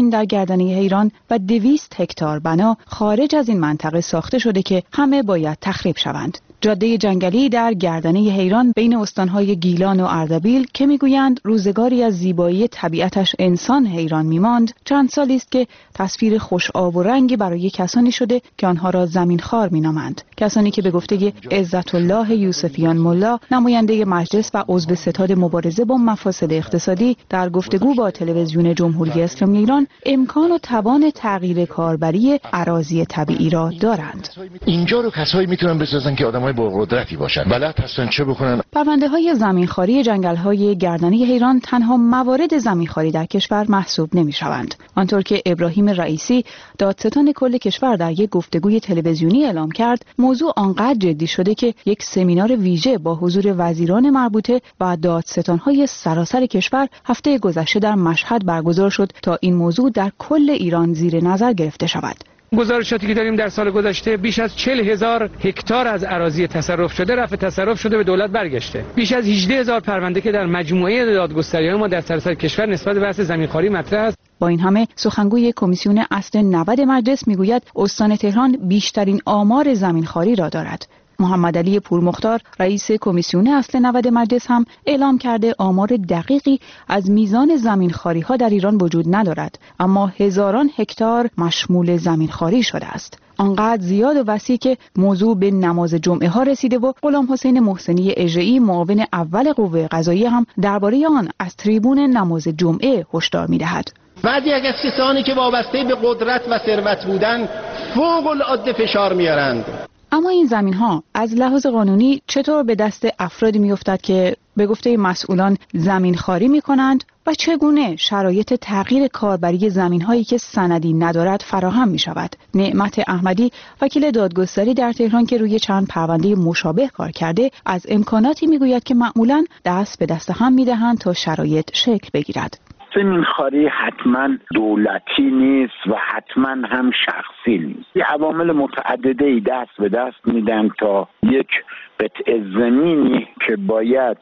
گردنه حیران و 200 هکتار بنا خارج از این منطقه ساخته شده که همه باید تخریب شوند. جاده جنگلی در گردنه حیران بین استانهای گیلان و اردبیل که میگویند روزگاری از زیبایی طبیعتش انسان حیران میماند، چند سالی است که تصویر خوش آب و رنگی برای کسانی شده که آنها را زمینخوار مینامند. کسانی که به گفته عزت الله یوسفیان ملا، نماینده مجلس و عضو ستاد مبارزه با مفاسد اقتصادی، در گفتگو با تلویزیون جمهوری اسلامی ایران امکان و توان تغییر کاربری اراضی طبیعی را دارند.
اینجا رو کسایی میتونن بسازن که آدمای با قدرتی باشن، بلد هستن چه بکنن.
پرونده‌های زمینخواری جنگل‌های گردنه حیران تنها موارد زمینخواری در کشور محسوب نمی‌شوند. آنطور که ابراهیم رئیسی، دادستان کل کشور، در یک گفتگوی تلویزیونی اعلام کرد، موضوع آنقدر جدی شده که یک سمینار ویژه با حضور وزیران مربوطه و دادستان‌های سراسر کشور هفته گذشته در مشهد برگزار شد تا این موضوع در کل ایران زیر نظر گرفته شود.
گزارشاتی که داریم در سال گذشته بیش از 40,000 هکتار از اراضی تصرف شده رفع تصرف شده به دولت برگشته. بیش از 18,000 پرونده که در مجموعه دادگستری‌های ما در سراسر کشور نسبت به بحث زمینخواری مطرح است.
با این همه سخنگوی کمیسیون اصل 90 مجلس میگوید استان تهران بیشترین آمار زمینخواری را دارد. محمد علی پورمختار، رئیس کمیسیون اصل 90 مجلس، هم اعلام کرده آمار دقیقی از میزان زمینخواری در ایران وجود ندارد، اما هزاران هکتار مشمول زمینخواری شده است. آنقدر زیاد و وسیع که موضوع به نماز جمعه ها رسیده و غلام حسین محسنی اژه‌ای، معاون اول قوه قضاییه، هم درباره آن از تریبون نماز جمعه هشدار می‌دهد.
بعضی از کسانی که وابسته به قدرت و ثروت بودن فوق العاده فشار میارند.
اما این زمین ها از لحاظ قانونی چطور به دست افرادی میافتد که به گفته مسئولان زمین خواری می کنند و چگونه شرایط تغییر کاربری زمین هایی که سندی ندارد فراهم می شود؟ نعمت احمدی، وکیل دادگستری در تهران که روی چند پرونده مشابه کار کرده، از امکاناتی می گوید که معمولاً دست به دست هم می دهند تا شرایط شکل بگیرد.
زمینخواری حتما دولتی نیست و حتما هم شخصی نیست. یه عوامل متعدده‌ای دست به دست میدن تا یک قطعه زمینی که باید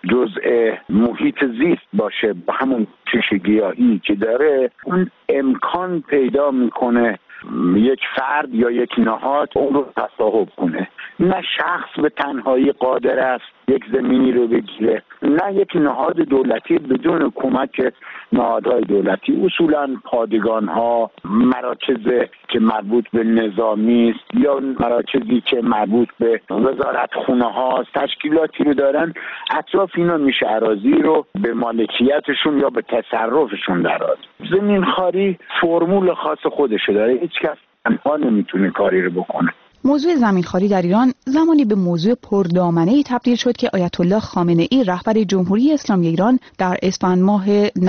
جزء محیط زیست باشه با همون چیش گیاهی که داره، اون امکان پیدا میکنه یک فرد یا یک نهاد اون رو تصاحب کنه. نه شخص به تنهایی قادر است یک زمینی رو بگیره، نه یک نهاد دولتی بدون کمک نهادهای دولتی، اصولا پادگان ها، مراکز که مربوط به نظامی است یا مراکزی که مربوط به وزارت خونه ها، تشکیلاتی رو دارن، اطراف اینا میشه اراضی رو به مالکیتشون یا به تصرفشون درآورد. زمین خواری فرمول خاص خودشه داره، هیچ کس تنها نمیتونه کاری رو بکنه.
موضوع زمینخواری در ایران زمانی به موضوع پردامنه‌ای تبدیل شد که آیت الله خامنه‌ای، رهبر جمهوری اسلامی ایران، در اسفند ماه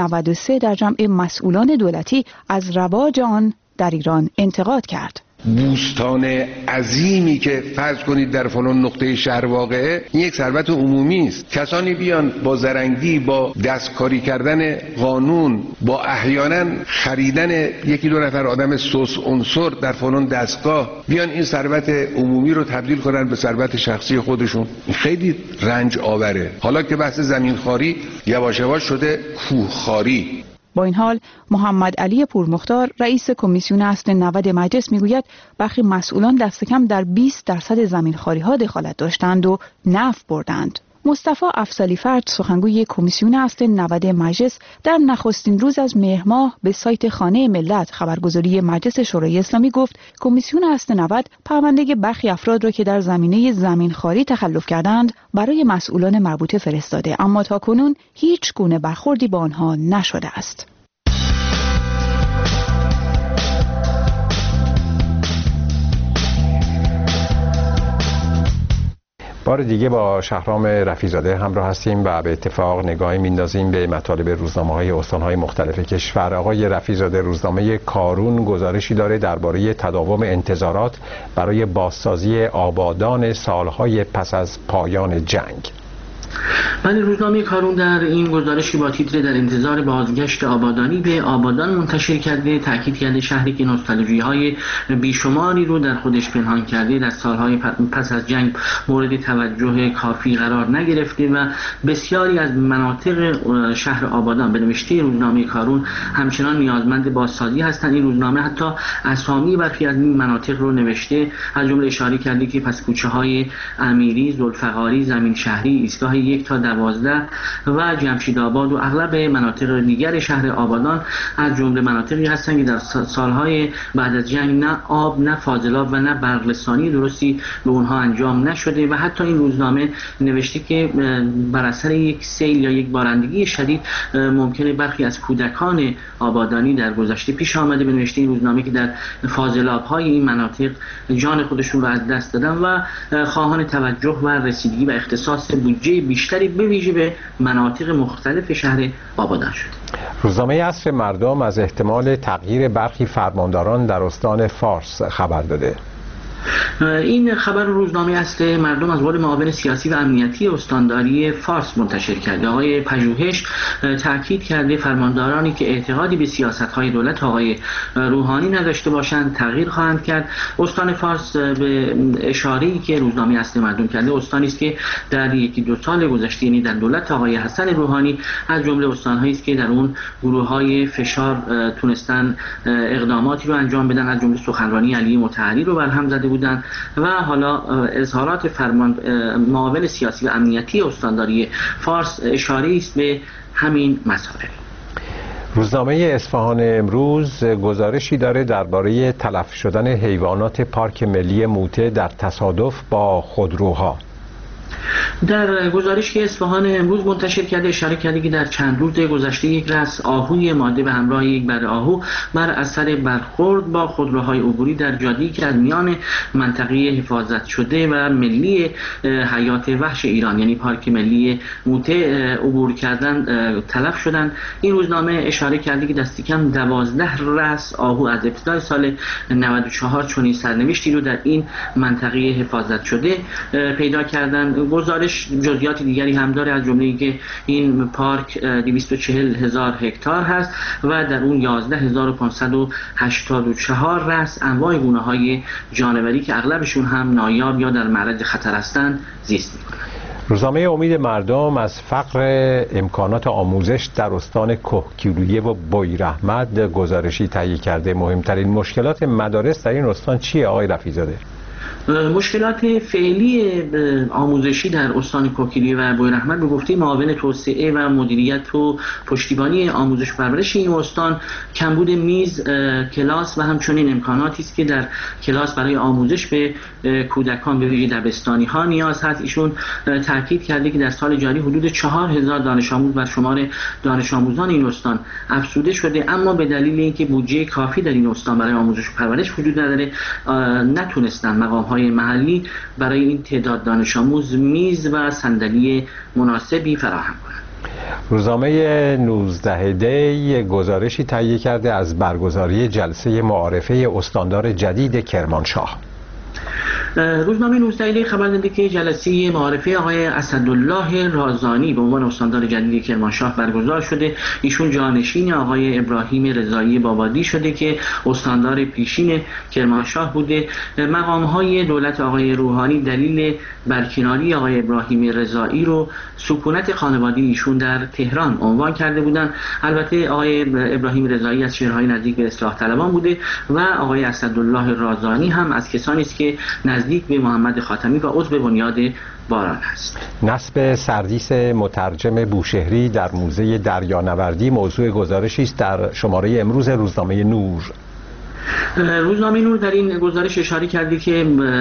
93 در جمع مسئولان دولتی از رواج آن در ایران انتقاد کرد.
بوستان عظیمی که فرض کنید در فلان نقطه شهر واقعه، این یک ثروت عمومی است. کسانی بیان با زرنگی، با دستکاری کردن قانون، با احیانا خریدن یکی دو نفر آدم سوس عنصر در فلان دستگاه، بیان این ثروت عمومی رو تبدیل کنن به ثروت شخصی خودشون، خیلی رنج آوره. حالا که بحث زمینخواری یواش یواش شده کوهخواری.
با این حال محمد علی پورمختار، رئیس کمیسیون اصل 90 مجلس، میگوید برخی مسئولان دست کم در 20% زمینخواری‌ها دخالت داشتند و نفع بردند. مصطفی افضلی فرد، سخنگوی کمیسیون اصل 90 مجلس، در نخستین روز از مهر ماه به سایت خانه ملت خبرگزاری مجلس شورای اسلامی گفت کمیسیون اصل 90 پرونده برخی افراد را که در زمینه زمینخواری تخلف کردند برای مسئولان مربوطه فرستاده، اما تاکنون هیچ گونه برخوردی با آنها نشده است.
بار دیگه با شهرام رفیع‌زاده همراه هستیم و به اتفاق نگاهی میندازیم به مطالب روزنامه‌های استان‌های مختلف کشور. آقای رفیع‌زاده، روزنامه کارون گزارشی داره درباره تداوم انتظارات برای بازسازی آبادان سالهای پس از پایان جنگ.
بله، روزنامه کارون در این گزارشی با تیتر در انتظار بازگشت آبادانی به آبادان منتشر کرده تاکید کرده شهری که نوستالژی‌های بیشماری رو در خودش پنهان کرده در سالهای پس از جنگ مورد توجه کافی قرار نگرفته و بسیاری از مناطق شهر آبادان به نوشته روزنامه کارون همچنان نیازمند بازسازی هستند. این روزنامه حتی اسامی برخی از این مناطق رو نوشته، از جمله اشاره کرده که پس کوچه‌های امیری، ذوالفقاری، زمین شهری، ایستگاه 1 تا 12 و جمشیدآباد و اغلب مناطق دیگر شهر آبادان از جمله مناطقی هستند که در سالهای بعد از جنگ نه آب، نه فاضلاب و نه برق‌رسانی درستی به اونها انجام نشده و حتی این روزنامه نوشته که بر اثر یک سیل یا یک بارندگی شدید ممکنه برخی از کودکان آبادانی در گذشته پیش آمده. به نوشته این روزنامه که در فاضلاب‌های این مناطق جان خودشون رو از دست دادن و خواهان توجه و رسیدگی و اختصاص بودجه بیشتری به ویژه به مناطق مختلف شهر آبادان شد.
روزنامه عصر مردم از احتمال تغییر برخی فرمانداران در استان فارس خبر داده.
این خبر روزنامه اصل مردم از قول معاون سیاسی و امنیتی استانداری فارس منتشر کرده. آقای پژوهش تاکید کرده فرماندارانی که اعتقادی به سیاست‌های دولت آقای روحانی نداشته باشند تغییر خواهند کرد. استان فارس به اشاره‌ای که روزنامه اصل مردم کرده استانی است که در یکی دو سال گذشته یعنی در دولت آقای حسن روحانی از جمله استان‌هایی است که در اون گروه‌های فشار تونستن اقداماتی رو انجام بدن، از جمله سخنرانی علی مطهری رو برهم زده بودند و حالا اظهارات معاون سیاسی و امنیتی استانداری فارس اشاره است به همین مسائل.
روزنامه اصفهان امروز گزارشی داره درباره تلف شدن حیوانات پارک ملی موته در تصادف با خودروها.
در گزارش که اصفهان امروز منتشر کرده اشاره کرده که در چند روز گذشته یک رأس آهوی ماده به همراه یک بره آهو بر اثر برخورد با خودروهای عبوری در جاده‌ای که از میان منطقه حفاظت شده و ملی حیات وحش ایران یعنی پارک ملی موته عبور کردن تلف شدند. این روزنامه اشاره کرده که دست کم 12 رأس آهو از ابتدای سال 94 چنین سرنوشتی رو در این منطقه حفاظت شده پیدا کردند. گزارش جزئیات دیگری هم داره، از جمله اینکه این پارک 240,000 هکتار هست و در اون 11,584 رأس انواع گونه‌های جانوری که اغلبشون هم نایاب یا در معرض خطر هستند زیست می‌کنند.
روزنامه امید مردم از فقر امکانات آموزش در استان کهگیلویه و بویراحمد گزارشی تهیه کرده. مهمترین مشکلات مدارس در این استان چیه آقای رفیع‌زاده؟
مشکلات فعلی آموزشی در استان کهگیلویه و بویراحمد به گفته معاون توسعه و مدیریت و پشتیبانی آموزش و پرورش این استان کمبود میز، کلاس و همچنین امکاناتی است که در کلاس برای آموزش به کودکان به ویژه دبستانی‌ها نیاز هست. ایشون تاکید کرده که در سال جاری حدود 4,000 دانش آموز بر شمار دانش آموزان این استان افزوده شده، اما به دلیل اینکه بودجه کافی در این استان برای آموزش و پرورش وجود نداره نتونستن مقام‌های محلی برای این تعداد دانش آموز میز و صندلی مناسبی فراهم کنند.
روزنامه 19 دی گزارشی تهیه کرده از برگزاری جلسه معارفه استاندار جدید کرمانشاه.
روزنامه 19 دی خبر داده که جلسه معارفه آقای اسدالله رازانی به عنوان استاندار جدید کرمانشاه برگزار شده. ایشون جانشین آقای ابراهیم رضایی بابادی شده که استاندار پیشین کرمانشاه بوده. مقام‌های دولت آقای روحانی دلیل برکناری آقای ابراهیم رضایی رو سکونت خانوادگی ایشون در تهران عنوان کرده بودند. البته آقای ابراهیم رضایی از شهرهای نزدیک به اصلاح طلبان بوده و آقای اسدالله رازانی هم از کسانی است که نزدیک به محمد خاتمی و عضو بنیاد باران است.
نصب سردیس مترجم بوشهری در موزه دریانوردی موضوع گزارشی است در شماره امروز روزنامه نور.
روزنامه نور در این گزارش اشاره کرده که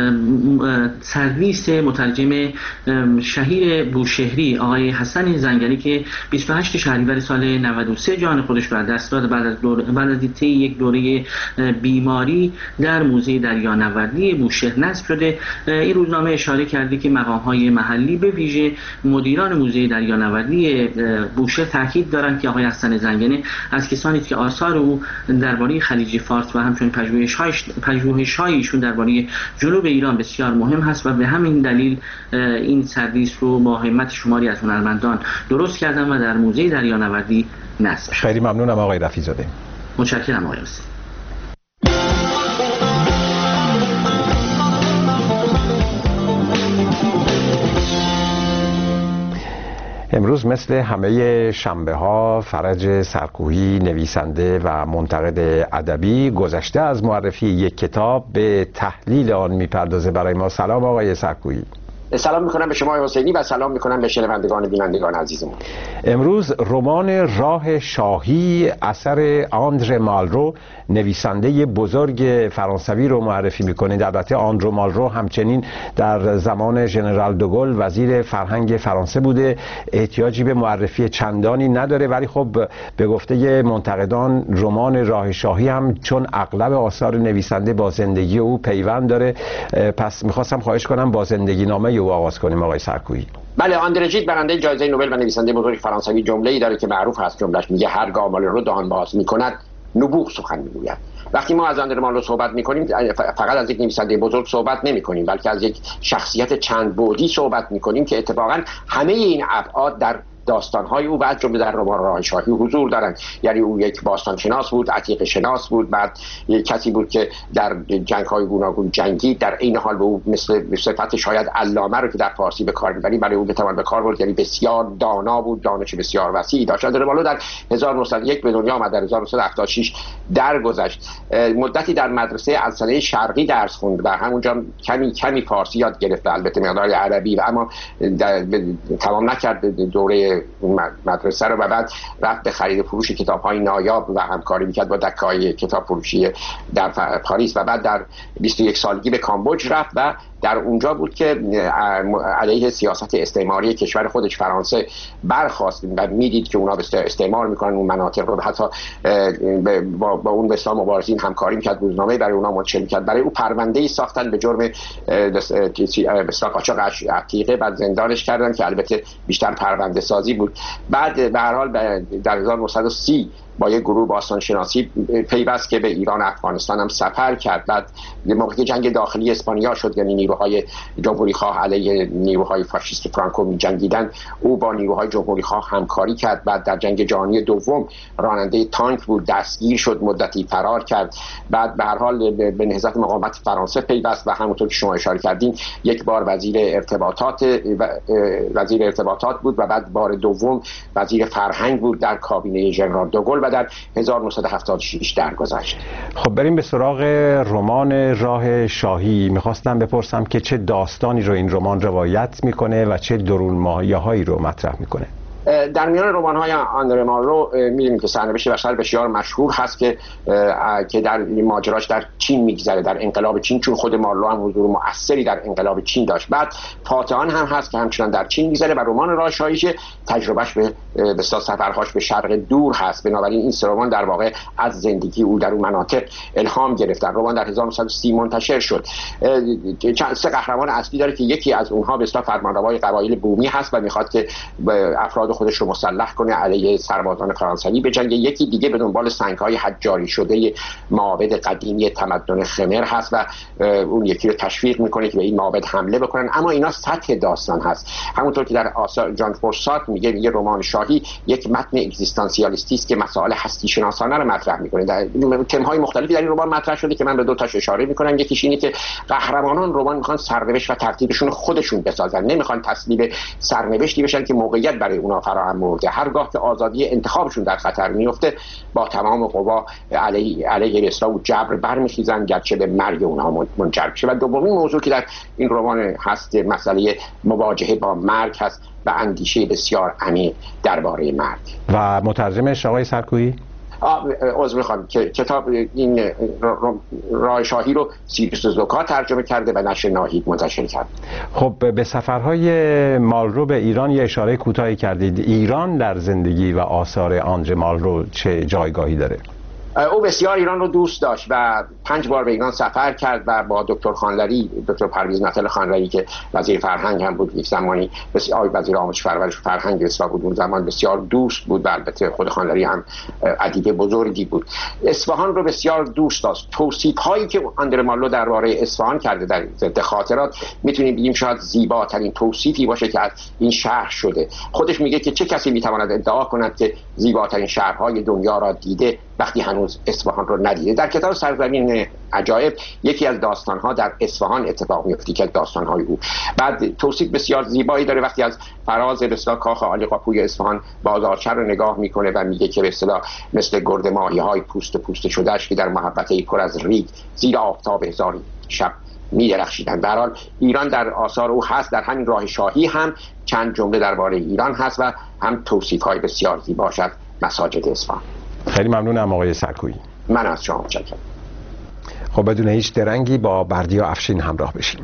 سرویس مترجم شهیر بوشهری آقای حسن زنگری که 28 شهریور سال 93 جان خودش را دست داد بعد از طی یک دوره بیماری در موزه دریانوردی بوشهر نصب شده. این روزنامه اشاره کرده که مقام‌های محلی به ویژه مدیران موزه دریانوردی بوشهر تاکید دارند که آقای حسن زنگری از کسانی است که آثار او درباره خلیج فارس و همچنین پژوهش‌های ایشون درباره جنوب ایران بسیار مهم هست و به همین دلیل این سرویس رو با همت شماری از هنرمندان درست کردن و در موزه دریانوردی نصب.
خیلی ممنونم آقای رفیع‌زاده.
متشکرم آقای رفیع‌زاده.
امروز مثل همه شنبه ها فرج سرکوهی نویسنده و منتقد ادبی گذشته از معرفی یک کتاب به تحلیل آن میپردازه. برای ما سلام آقای سرکوهی.
سلام میکنم به شما حسینی و سلام میکنم به شنوندگان بینندگان عزیزمون.
امروز رمان راه شاهی اثر آندره مالرو نویسنده بزرگ فرانسوی رو معرفی میکنید. البته آندره مالرو همچنین در زمان ژنرال دوگل وزیر فرهنگ فرانسه بوده، احتیاجی به معرفی چندانی نداره، ولی خب به گفته منتقدان رمان راه شاهی هم چون اغلب آثار نویسنده با زندگی او پیوند داره، پس میخواستم خواهش کنم با زندگی نامه او آغاز کنیم آقای سرکوهی.
بله، آندره ژید برنده جایزه نوبل و نویسنده بزرگ فرانسوی جمله‌ای داره که معروف هست. جمله‌اش میگه هرگاه مالرو دهان باز میکند نبوغ سخن میگوید. وقتی ما از آندره مالرو صحبت میکنیم فقط از یک نویسنده بزرگ صحبت نمیکنیم، بلکه از یک شخصیت چند بعدی صحبت میکنیم که اتفاقا همه این ابعاد در داستان‌های او و از جمله در رمان راه شاهی حضور دارند. یعنی او یک باستانشناس بود، عتیقه شناس بود، بعد یک کسی بود که در جنگ‌های گوناگون جنگید، در این حال به او مثل صفت شاید علامه رو که در فارسی به کار می‌بریم برای او بتوان به کار برد. یعنی بسیار دانا بود، دانش بسیار وسیعی داشت. آندره مالرو در 1901 به دنیا آمد، در 1976 درگذشت. مدتی در مدرسه السنه شرقی درس خوند و همونجا کمی فارسی یاد گرفت، البته مقداری عربی، و اما تمام نکرد دوره مدرسه رو و بعد رفت به خرید فروش کتاب‌های نایاب و همکاری می‌کرد با دکه‌های کتاب فروشی در پاریس و بعد در 21 سالگی به کامبوج رفت و در اونجا بود که علیه سیاست استعماری کشور خودش فرانسه برخاست و میدید که اونا استعمار میکنن اون مناطق رو، حتی با اون به اسلام مبارزین همکاری میکرد، روزنامه برای اونا منتشر میکرد. برای او پرونده‌ای ساختن به جرم قاچاق عتیقه، بعد زندانش کردن که البته بیشتر پرونده سازی بود. بعد به هر حال در 1930 با یک گروه باستانشناسی پیوست که به ایران و افغانستان هم سفر کرد. بعد موقعی جنگ داخلی اسپانیا شد، یعنی نیروهای جمهوری خواه علیه نیروهای فاشیست فرانکو می جنگیدن، او با نیروهای جمهوری خواه همکاری کرد. بعد در جنگ جهانی دوم راننده تانک بود، دستگیر شد، مدتی فرار کرد. بعد به هر حال به نهضت مقاومت فرانسه پیوست و همونطور که شما اشاره کردین یک بار وزیر ارتباطات بود و بعد بار دوم وزیر فرهنگ بود در کابینه ژنرال دوگل و در 1976 درگذشت.
خب بریم به سراغ رمان راه شاهی. میخواستم بپرسم که چه داستانی رو این رمان روایت میکنه و چه درون‌مایه‌هایی رو مطرح میکنه.
در میان رمان‌های آندره مالرو می‌بینیم که سرنوشت بشر بسیار مشهور هست که در ماجراش در چین میگذره، در انقلاب چین، چون خود مالرو هم حضور مؤثری در انقلاب چین داشت. بعد فاتحان هم هست که همچنان در چین میگذره و رمان راه شاهی تجربهش به سفرهاش به شرق دور هست. بنابراین این سه رمان در واقع از زندگی او در اون مناطق الهام گرفتن. رمان در 1930 منتشر شد. سه قهرمان اصلی داره که یکی از اونها به اصطلاح فرمانروای قبایل بومی هست و میخواد که افراد خودش رو مسلح کنه علیه سربازان فرانسوی به جنگ. یکی دیگه به دنبال سنگ‌های حجاری شده معابد قدیمی تمدن خمر هست و اون یکی رو تشویق میکنه که به این معابد حمله بکنن. اما اینا سطح داستان هست. همونطور که در آثار جان فورسات میگه رمان شاهی یک متن اگزیستانسیالیستی است که مسائل هستی شناسانه رو مطرح میکنه. در تم‌های مختلفی در این رمان مطرح شده که من به دو تاش اشاره میکنم. یکیش اینه که قهرمانان رمان میخوان سرنوشت و ترتیبشون خودشون بسازن، نمیخوان تسلیم سرنوشتی بشن که موقعیت برای اونها فراهم مرده. هرگاه که آزادی انتخابشون در خطر میفته با تمام قوا علیه اصلاح و جبر برمیخیزن، گرچه به مرگ اونها منجر بشه. و دومین موضوع که در این رمان هست مسئله مواجهه با مرگ هست و اندیشه بسیار عمیق درباره مرگ.
و مترجمش آقای سرکویی؟
عذر میخوام که کتاب این راه شاهی رو سیروس زوکا ترجمه کرده و نشر ناهید منتشر کرد.
خب به سفرهای مالرو به ایران یه اشاره کوتاهی کردید. ایران در زندگی و آثار آندره مالرو چه جایگاهی داره؟
او بسیار ایران رو دوست داشت و 5 بار به ایران سفر کرد و با دکتر خانلری، دکتر پرویز مطل خانلری که وزیر فرهنگ هم بود یک زمانی، بسیار وزیر آموزش پرورش و فرهنگ اصفهان بود اون زمان، بسیار دوست بود و البته خود خانلری هم ادیب بزرگی بود. اصفهان رو بسیار دوست داشت. توصیف هایی که آندره مارلو درباره اصفهان کرده در ضد خاطرات میتونیم بگیم شاید زیباترین توصیفی باشه که از این شهر شده. خودش میگه که چه کسی میتواند ادعا کند که زیباترین شهرهای دنیا را دیده وقتی هنوز اصفهان رو ندیده. در کتاب سرزمین عجایب یکی از داستانها در اصفهان اتفاق میفته که داستانهای او. بعد توصیف بسیار زیبایی داره وقتی از فراز به اصطلاح کاخ عالی قاپوی اصفهان بازارچه رو نگاه میکنه و میگه که به اصطلاح مثل گرد ماهی‌های پوست شدهش که در محبته پر از ریگ زیر آفتاب هزار شب می‌درخشیدند. به هر حال ایران در آثار او هست. در همین راه شاهی هم چند جمله درباره ایران هست و هم توصیف‌های بسیار زیباش از مساجد اصفهان.
خیلی ممنونم آقای سرکویی.
من از شما متشکرم.
خب بدون هیچ درنگی با بردیا افشین همراه بشیم.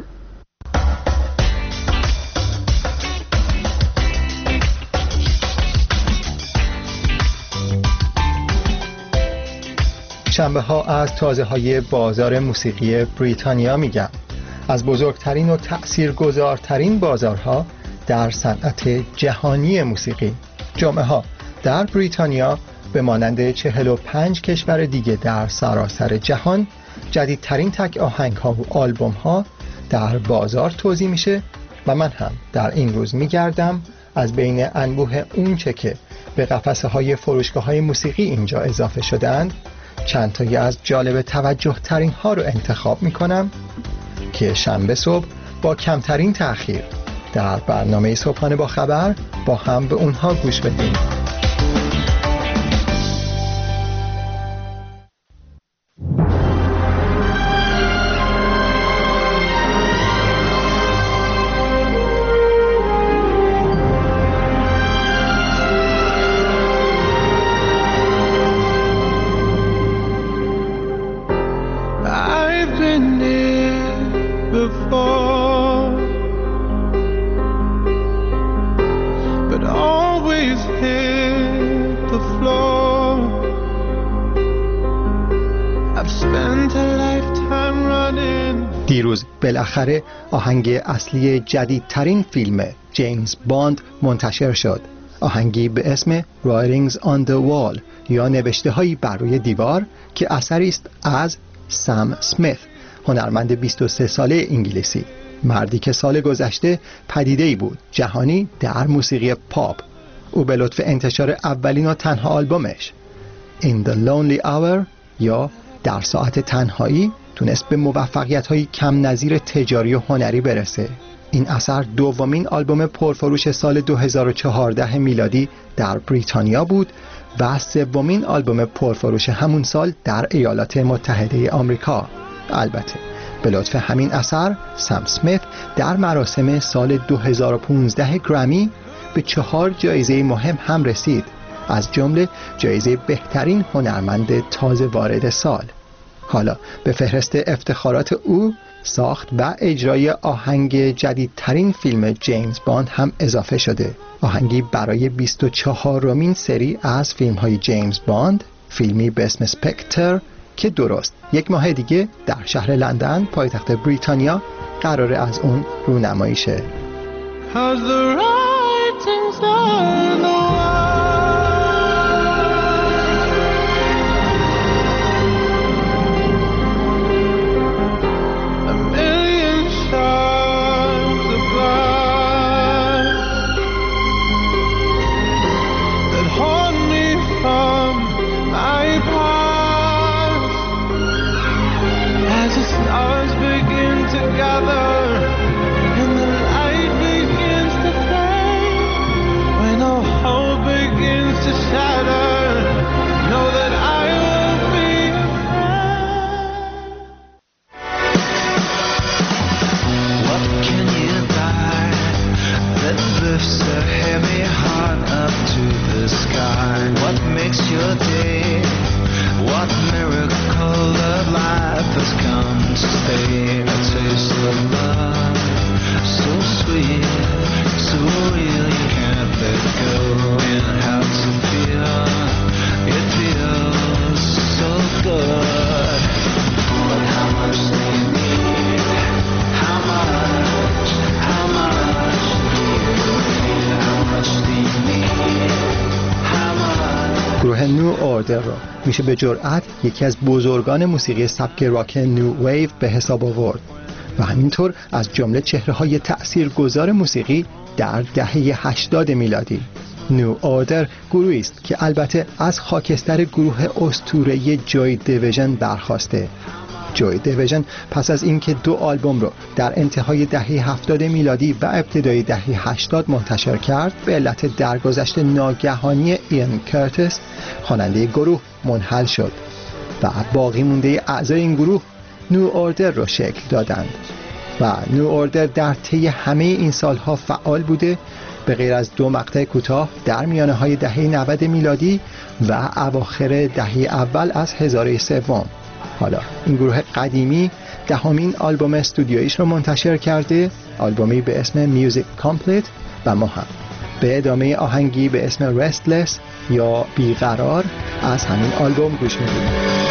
شنبه ها از تازه های بازار موسیقی بریتانیا میگم، از بزرگترین و تأثیرگذارترین بازارها در صنعت جهانی موسیقی. جمعه ها در بریتانیا به مانند 45 کشور دیگه در سراسر جهان جدیدترین تک آهنگ ها و آلبوم ها در بازار توزیع میشه و من هم در این روز میگردم از بین انبوه اونچه که به قفسه های فروشگاه های موسیقی اینجا اضافه شدند چند تایی از جالب توجه ترین ها رو انتخاب میکنم که شنبه صبح با کمترین تأخیر در برنامه صبحانه با خبر با هم به اونها گوش بدیم. دیروز بالاخره آهنگ اصلی جدیدترین فیلم جیمز باند منتشر شد. آهنگی به اسم Writings on the Wall یا نوشته هایی بر روی دیوار که اثری است از سام اسمیت، هنرمند 23 ساله انگلیسی، مردی که سال گذشته پدیده‌ای بود جهانی در موسیقی پاپ. او به لطف انتشار اولین و تنها آلبومش In the Lonely Hour یا در ساعت تنهایی تونست به موفقیت‌های کم نظیر تجاری و هنری برسه. این اثر دومین آلبوم پرفروش سال 2014 میلادی در بریتانیا بود و سومین آلبوم پرفروش همون سال در ایالات متحده آمریکا. البته به لطف همین اثر سام اسمیت در مراسم سال 2015 گرمی به 4 جایزه مهم هم رسید، از جمله جایزه بهترین هنرمند تازه وارد سال. حالا به فهرست افتخارات او ساخت و اجرای آهنگ جدیدترین فیلم جیمز باند هم اضافه شده. آهنگی برای 24مین سری از فیلم‌های جیمز باند، فیلمی به اسم سپکتر که درست 1 ماه دیگه در شهر لندن پایتخت بریتانیا قراره از اون رونمایی شه.
So
گروه نیو اوردر رو میشه به جرئت یکی از بزرگان موسیقی سبک راک نیو ویو به حساب آورد و همینطور از جمله چهره‌های تأثیرگذار موسیقی در دهه 80 میلادی. نیو اوردر گروهی است که البته از خاکستر گروه اسطوره‌ای جوی دیویژن برخواسته. جوی دیویژن پس از اینکه 2 آلبوم رو در انتهای دهه 70 میلادی و ابتدای دهه 80 منتشر کرد، به علت درگذشت ناگهانی ایان کرتس خواننده گروه منحل شد و باقی مونده اعضای این گروه نیو اوردر رو شکل دادند و نیو اوردر در طی همه این سالها فعال بوده، به غیر از 2 مقطع کوتاه در میانه‌های دهه 90 میلادی و اواخر دهه اول از هزاره سوم. حالا این گروه قدیمی 10مین آلبوم استودیویش رو منتشر کرده، آلبومی به اسم میوزیک کامپلیت، و ما هم به ادامه آهنگی به اسم رستلس یا بیقرار از همین آلبوم گوش میدیم.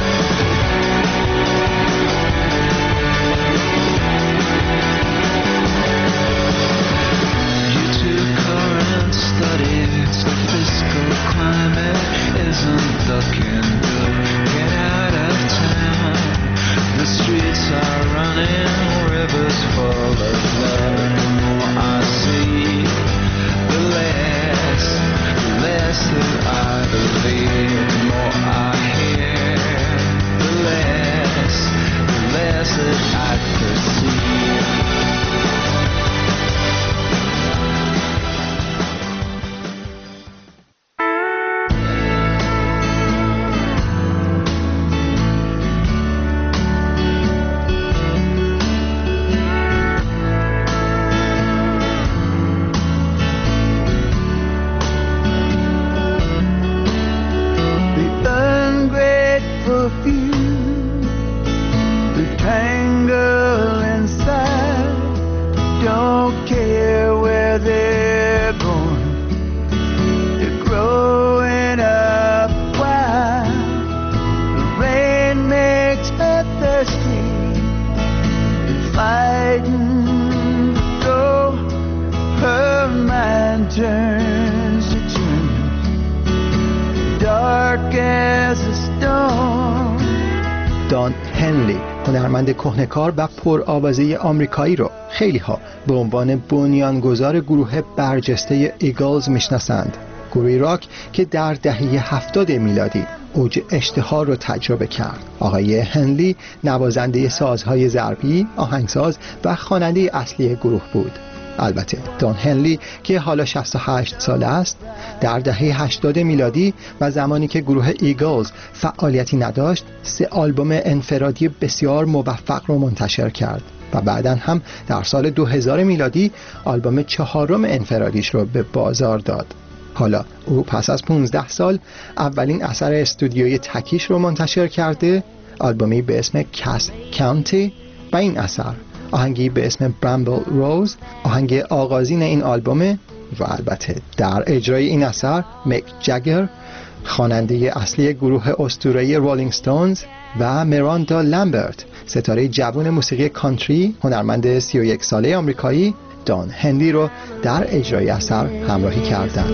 دان هنلی، هنرمند کهنه‌کار و پرآوازه آمریکایی رو خیلی ها به عنوان بنیانگذار گروه برجسته ایگلز میشناسند. گروه راک که در دهه 70 میلادی اوج اشتهار رو تجربه کرد. آقای هنلی نوازنده سازهای ضربی، آهنگساز و خواننده اصلی گروه بود. البته دان هنلی که حالا 68 ساله است، در دهه 80 میلادی و زمانی که گروه ایگلز فعالیتی نداشت 3 آلبوم انفرادی بسیار موفق رو منتشر کرد و بعداً هم در سال 2000 میلادی آلبوم 4م انفرادیش رو به بازار داد. حالا او پس از 15 سال اولین اثر استودیویی تکیش رو منتشر کرده، آلبومی به اسم کاس کانتی، و این اثر آهنگی به اسم برامبل روز آهنگ آغازین این آلبومه و البته در اجرای این اثر میک جگر، خواننده اصلی گروه اسطوره‌ای رولینگ ستونز، و میراندا لامبرت، ستاره جوان موسیقی کانتری، هنرمند 31 ساله آمریکایی، دان هنلی رو در اجرای اثر همراهی کردند.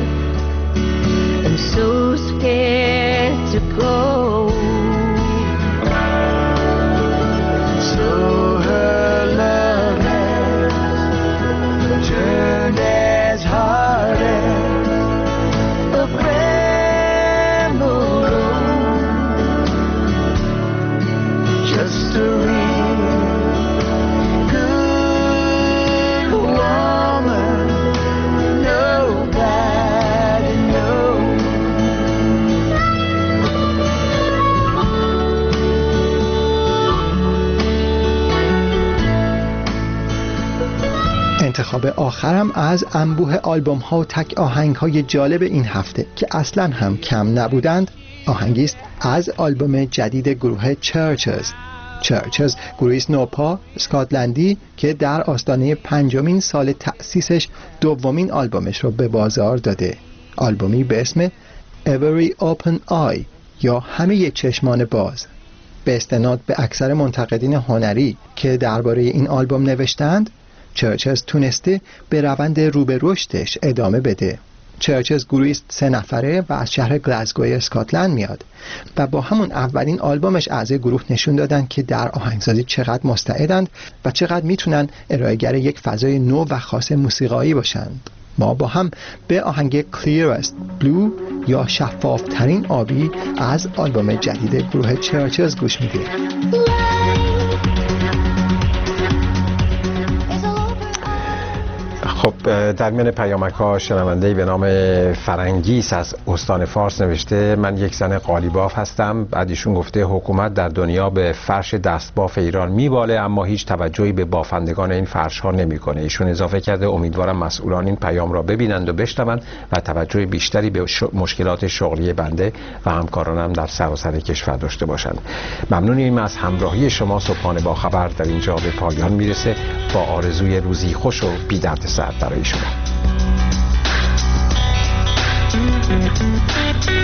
انتخاب آخرم از انبوه آلبوم ها و تک آهنگ های جالب این هفته که اصلا هم کم نبودند، آهنگی است از آلبوم جدید گروه چرچز. چرچز گروهی نوپا اسکاتلندی که در آستانه 5مین سال تأسیسش 2مین آلبومش رو به بازار داده، آلبومی به اسم Every Open Eye یا همه چشمان باز. به استناد به اکثر منتقدین هنری که درباره این آلبوم نوشتند، چرچز تونسته به روند رو به رشدش ادامه بده. چرچز گروهی است 3 نفره و از شهر گلاسگوی اسکاتلند میاد و با همون اولین آلبومش اعضای گروه نشون دادن که در آهنگسازی چقدر مستعدند و چقدر میتونن ارائه‌گر یک فضای نو و خاص موسیقایی باشند. ما با هم به آهنگ Clearest Blue یا شفافترین آبی از آلبوم جدید گروه چرچز گوش میدیم.
خب در میان پیامک‌ها شنونده‌ای به نام فرنگیس از استان فارس نوشته من یک زن قالیباف هستم. بعد ایشون گفته حکومت در دنیا به فرش دستباف ایران میباله اما هیچ توجهی به بافندگان این فرش‌ها نمی‌کنه. ایشون اضافه کرده امیدوارم مسئولان این پیام را ببینند و بشنوند و توجه بیشتری به مشکلات شغلی بنده و همکارانم در سراسر کشور داشته باشند. ممنونیم از همراهی شما. صبحانه با خبر در اینجا به پایان میرسه با آرزوی روزی خوش و بی دردسر برای شما.